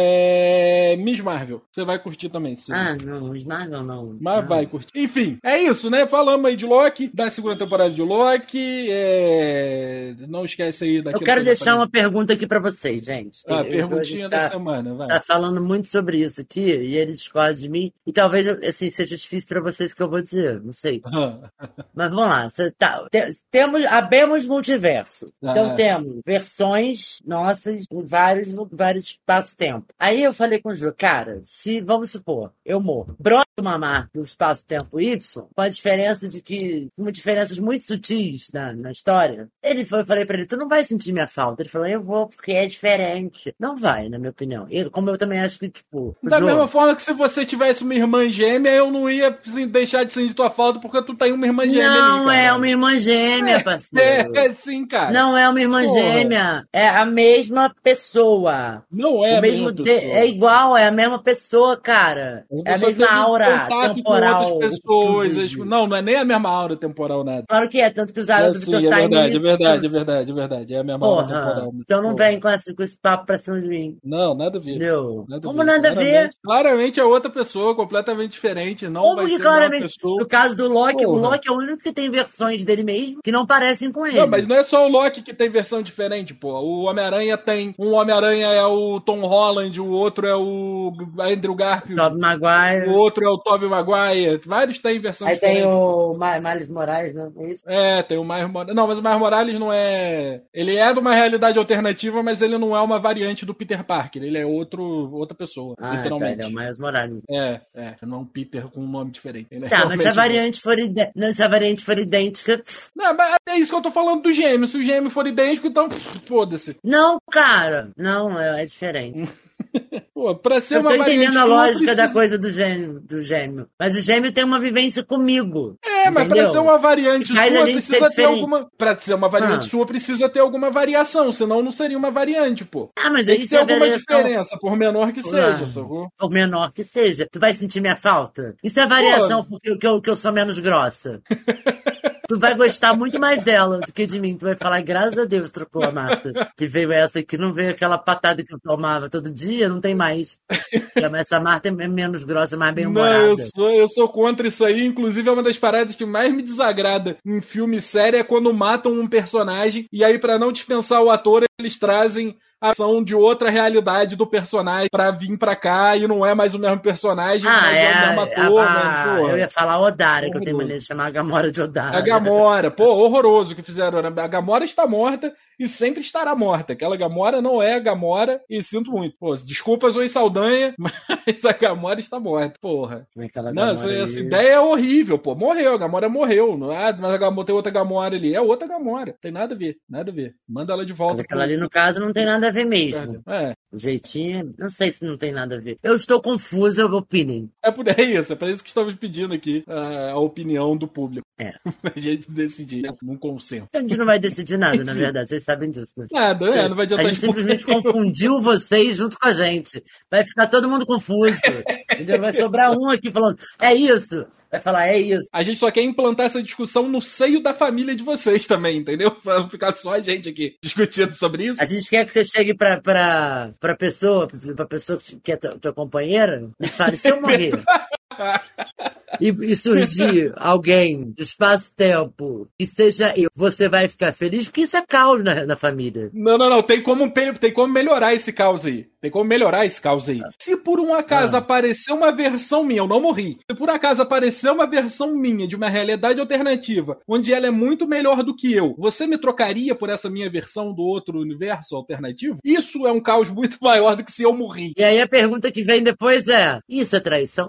é Miss Marvel. Você vai curtir também, sim. Ah, não, os Marvel não. Mas não. vai curtir. Enfim, é isso, né? Falamos aí de Loki, da segunda temporada de Loki. É... Não esquece aí daquilo Eu quero que deixar falei. uma pergunta aqui pra vocês, gente. Ah, Eu- eu- perguntinha a gente da tá- semana, vai. Tá falando muito sobre isso aqui e ele discorda de mim. E talvez assim, seja difícil pra vocês o que eu vou dizer, não sei. Mas vamos lá. Cê tá, te- temos, abemos multiverso. Então Ah. temos versões nossas em vários, vários espaço-tempo. Aí eu falei com o Ju, cara, se, vamos supor, eu morro, brota uma marca do espaço-tempo Y, com a diferença de que, com diferenças muito sutis na, na história, ele foi, eu falei pra ele, tu não vai sentir minha falta. Ele falou, eu vou, porque é diferente. Não vai, na minha opinião. Eu, como eu também acho que, tipo, o Da Jô- mesma forma que se você tivesse uma irmã gêmea, eu não ia assim, deixar de sentir tua falta porque tu tem uma irmã gêmea ali, Não cara. é uma irmã gêmea, parceiro. É, é sim, cara. Não é uma irmã Porra. gêmea. É a mesma pessoa. Não é o a mesmo mesma de- pessoa. É igual, é a mesma pessoa, cara. As É a pessoas mesma têm aura contato temporal. com outras pessoas. inclusive. é, tipo, não, não é nem a mesma aura temporal, nada. Claro que é, tanto que usaram É, do sim, Victor é Time. verdade, é verdade, é verdade, é verdade. É a mesma aura Porra. temporal. Então não Porra. vem com esse, com esse papo pra cima de mim. Não, nada a ver. Entendeu? Nada a Como ver. nada a ver? Claramente- Claramente é outra pessoa, completamente diferente. Não Como vai que ser a mesma claramente. pessoa. No caso do Loki, o Porra. Loki é o único que tem versões dele mesmo que não parecem com ele. Não, mas não é só o Loki que tem versão diferente, pô. O Homem-Aranha tem. Um Homem-Aranha é o Tom Holland, o outro é o Andrew Garfield, Tobey Maguire. o outro é o Tobey Maguire. Vários têm versão Aí diferente. tem o Ma- Miles Morales, né? É isso? É, tem o Miles Morales. Não, mas o Miles Morales não é. Ele é de uma realidade alternativa, mas ele não é uma variante do Peter Parker. Ele é outro, outra pessoa, Ah, tá, literalmente. ele é o Miles Morales. É, é, não é um Peter com um nome diferente. Ele é Tá, mas se a realmente variante for, ide... não, se a variante for idêntica. pff, Não, mas é isso que eu tô falando do gêmeo. Se o gêmeo for idêntico, então pff, foda-se. Não, cara. Não, é, é diferente. Pô, pra ser Eu uma tô variante entendendo a que não lógica precisa- da coisa do gêmeo, do gêmeo. Mas o gêmeo tem uma vivência comigo. É, É, mas pra Entendeu? ser uma variante Faz a sua, gente precisa ser ter diferente. alguma. Pra ser uma variante Ah. sua, precisa ter alguma variação, senão não seria uma variante, pô. Ah, mas Tem aí que se ter a alguma variação... diferença, por menor que seja, Ah, sacou? por menor que seja. Tu vai sentir minha falta? Isso é variação porque eu- que eu, que eu sou menos grossa. Tu vai gostar muito mais dela do que de mim. Tu vai falar, graças a Deus, trocou a Marta. Que veio essa aqui, não veio aquela patada que eu tomava todo dia, não tem mais. Essa Marta é menos grossa, mais Não, bem-humorada. eu sou, eu sou contra isso aí. Inclusive, é uma das paradas que mais me desagrada em filme sério é quando matam um personagem e aí, pra não dispensar o ator, eles trazem a ação de outra realidade do personagem pra vir pra cá e não é mais o mesmo personagem, Ah, mas é, é o mesmo a, ator, a- mano. Porra. eu ia falar Odara, que eu tenho Horroroso. maneira de chamar a Gamora de Odara. A Gamora, pô, horroroso o que fizeram. A Gamora está morta e sempre estará morta. Aquela Gamora não é a Gamora e sinto muito. Pô, desculpa Zoe Saldanha, mas a Gamora está morta, porra. Aquela Não, essa, Gamora essa aí. ideia é horrível, pô. Morreu, a Gamora morreu. Não é, mas a Gamora, tem outra Gamora ali. É outra Gamora. Tem nada a ver, nada a ver. Manda ela de volta. Mas aquela ali, no caso, não tem nada a ver mesmo. É, O jeitinho, não sei se não tem nada a ver. Eu estou confusa, opinem. é por é isso, é para isso que estamos pedindo aqui a, a opinião do público. É. A gente decidir num consenso. A gente não vai decidir nada, na verdade, vocês sabem disso, né? Nada, é, não vai adiantar A gente simplesmente confundiu vocês junto com a gente. Vai ficar todo mundo confuso. Entendeu? Vai sobrar um aqui falando, é isso. Vai falar, é isso. A gente só quer implantar essa discussão no seio da família de vocês também, entendeu? Pra não ficar só a gente aqui discutindo sobre isso. A gente quer que você chegue pra, pra, pra pessoa, pra pessoa que é tua, tua companheira, e fale, se eu morrer e, e surgir alguém do espaço-tempo que seja eu, você vai ficar feliz? Porque isso é caos na, na família. Não, não, não. Tem como, tem como melhorar esse caos aí. Tem como melhorar esse caos aí. Se por um acaso Ah. aparecer uma versão minha, eu não morri. Se por acaso aparecer uma versão minha de uma realidade alternativa, onde ela é muito melhor do que eu, você me trocaria por essa minha versão do outro universo alternativo? Isso é um caos muito maior do que se eu morri. E aí a pergunta que vem depois é, isso é traição?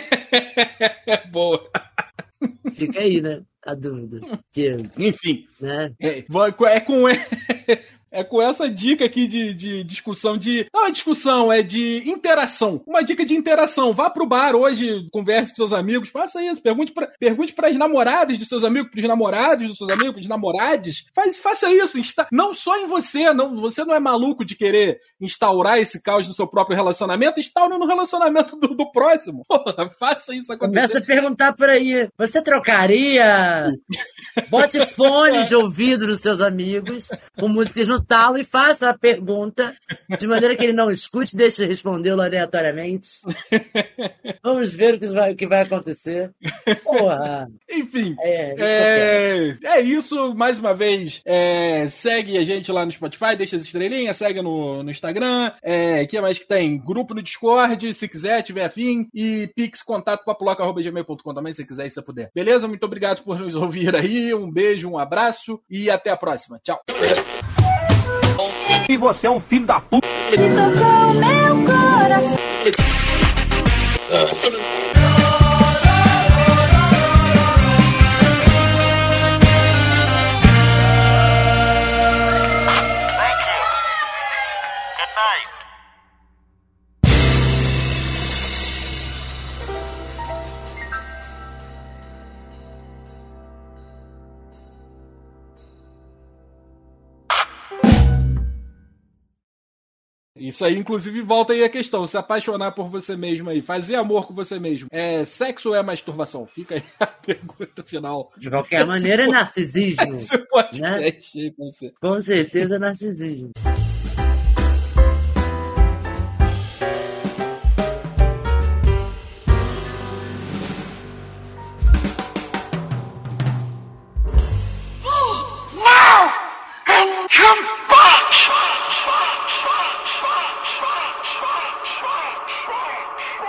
Boa. Fica aí, né? A dúvida. Que, Enfim. né? É, vai- é com. É com essa dica aqui de, de discussão de. Não é discussão, é de interação. Uma dica de interação. Vá pro bar hoje, converse com seus amigos, faça isso. Pergunte para pergunte pras namoradas dos seus amigos, pros namorados dos seus amigos, pros namorades. Faz, faça isso. Insta... Não só em você. Não, você não é maluco de querer instaurar esse caos no seu próprio relacionamento. Instaure no relacionamento do, do próximo. Porra, faça isso acontecer. Começa a perguntar por aí, você trocaria? Bote fones de ouvido nos seus amigos, com músicas no talo, e faça a pergunta de maneira que ele não escute, deixe respondê-lo aleatoriamente. Vamos ver o que vai, o que vai acontecer. Porra! Enfim, É, isso é, é isso. Mais uma vez, é, segue a gente lá no Spotify, deixa as estrelinhas, segue no, no Instagram. É, que mais que tem? Grupo no Discord, se quiser, tiver afim. E pix contato papuloca arroba gmail ponto com também, se quiser e se puder. Beleza? Muito obrigado por nos ouvir aí. Um beijo, um abraço e até a próxima. Tchau. E você é um filho da puta. Tocou meu coração. Isso aí, inclusive, volta aí a questão. Se apaixonar por você mesmo aí, fazer amor com você mesmo, é sexo ou é masturbação? Fica aí a pergunta final. De qualquer maneira, é narcisismo. Você pode Né? aí com você. Com certeza é narcisismo.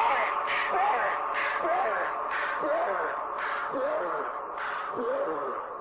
Yeah.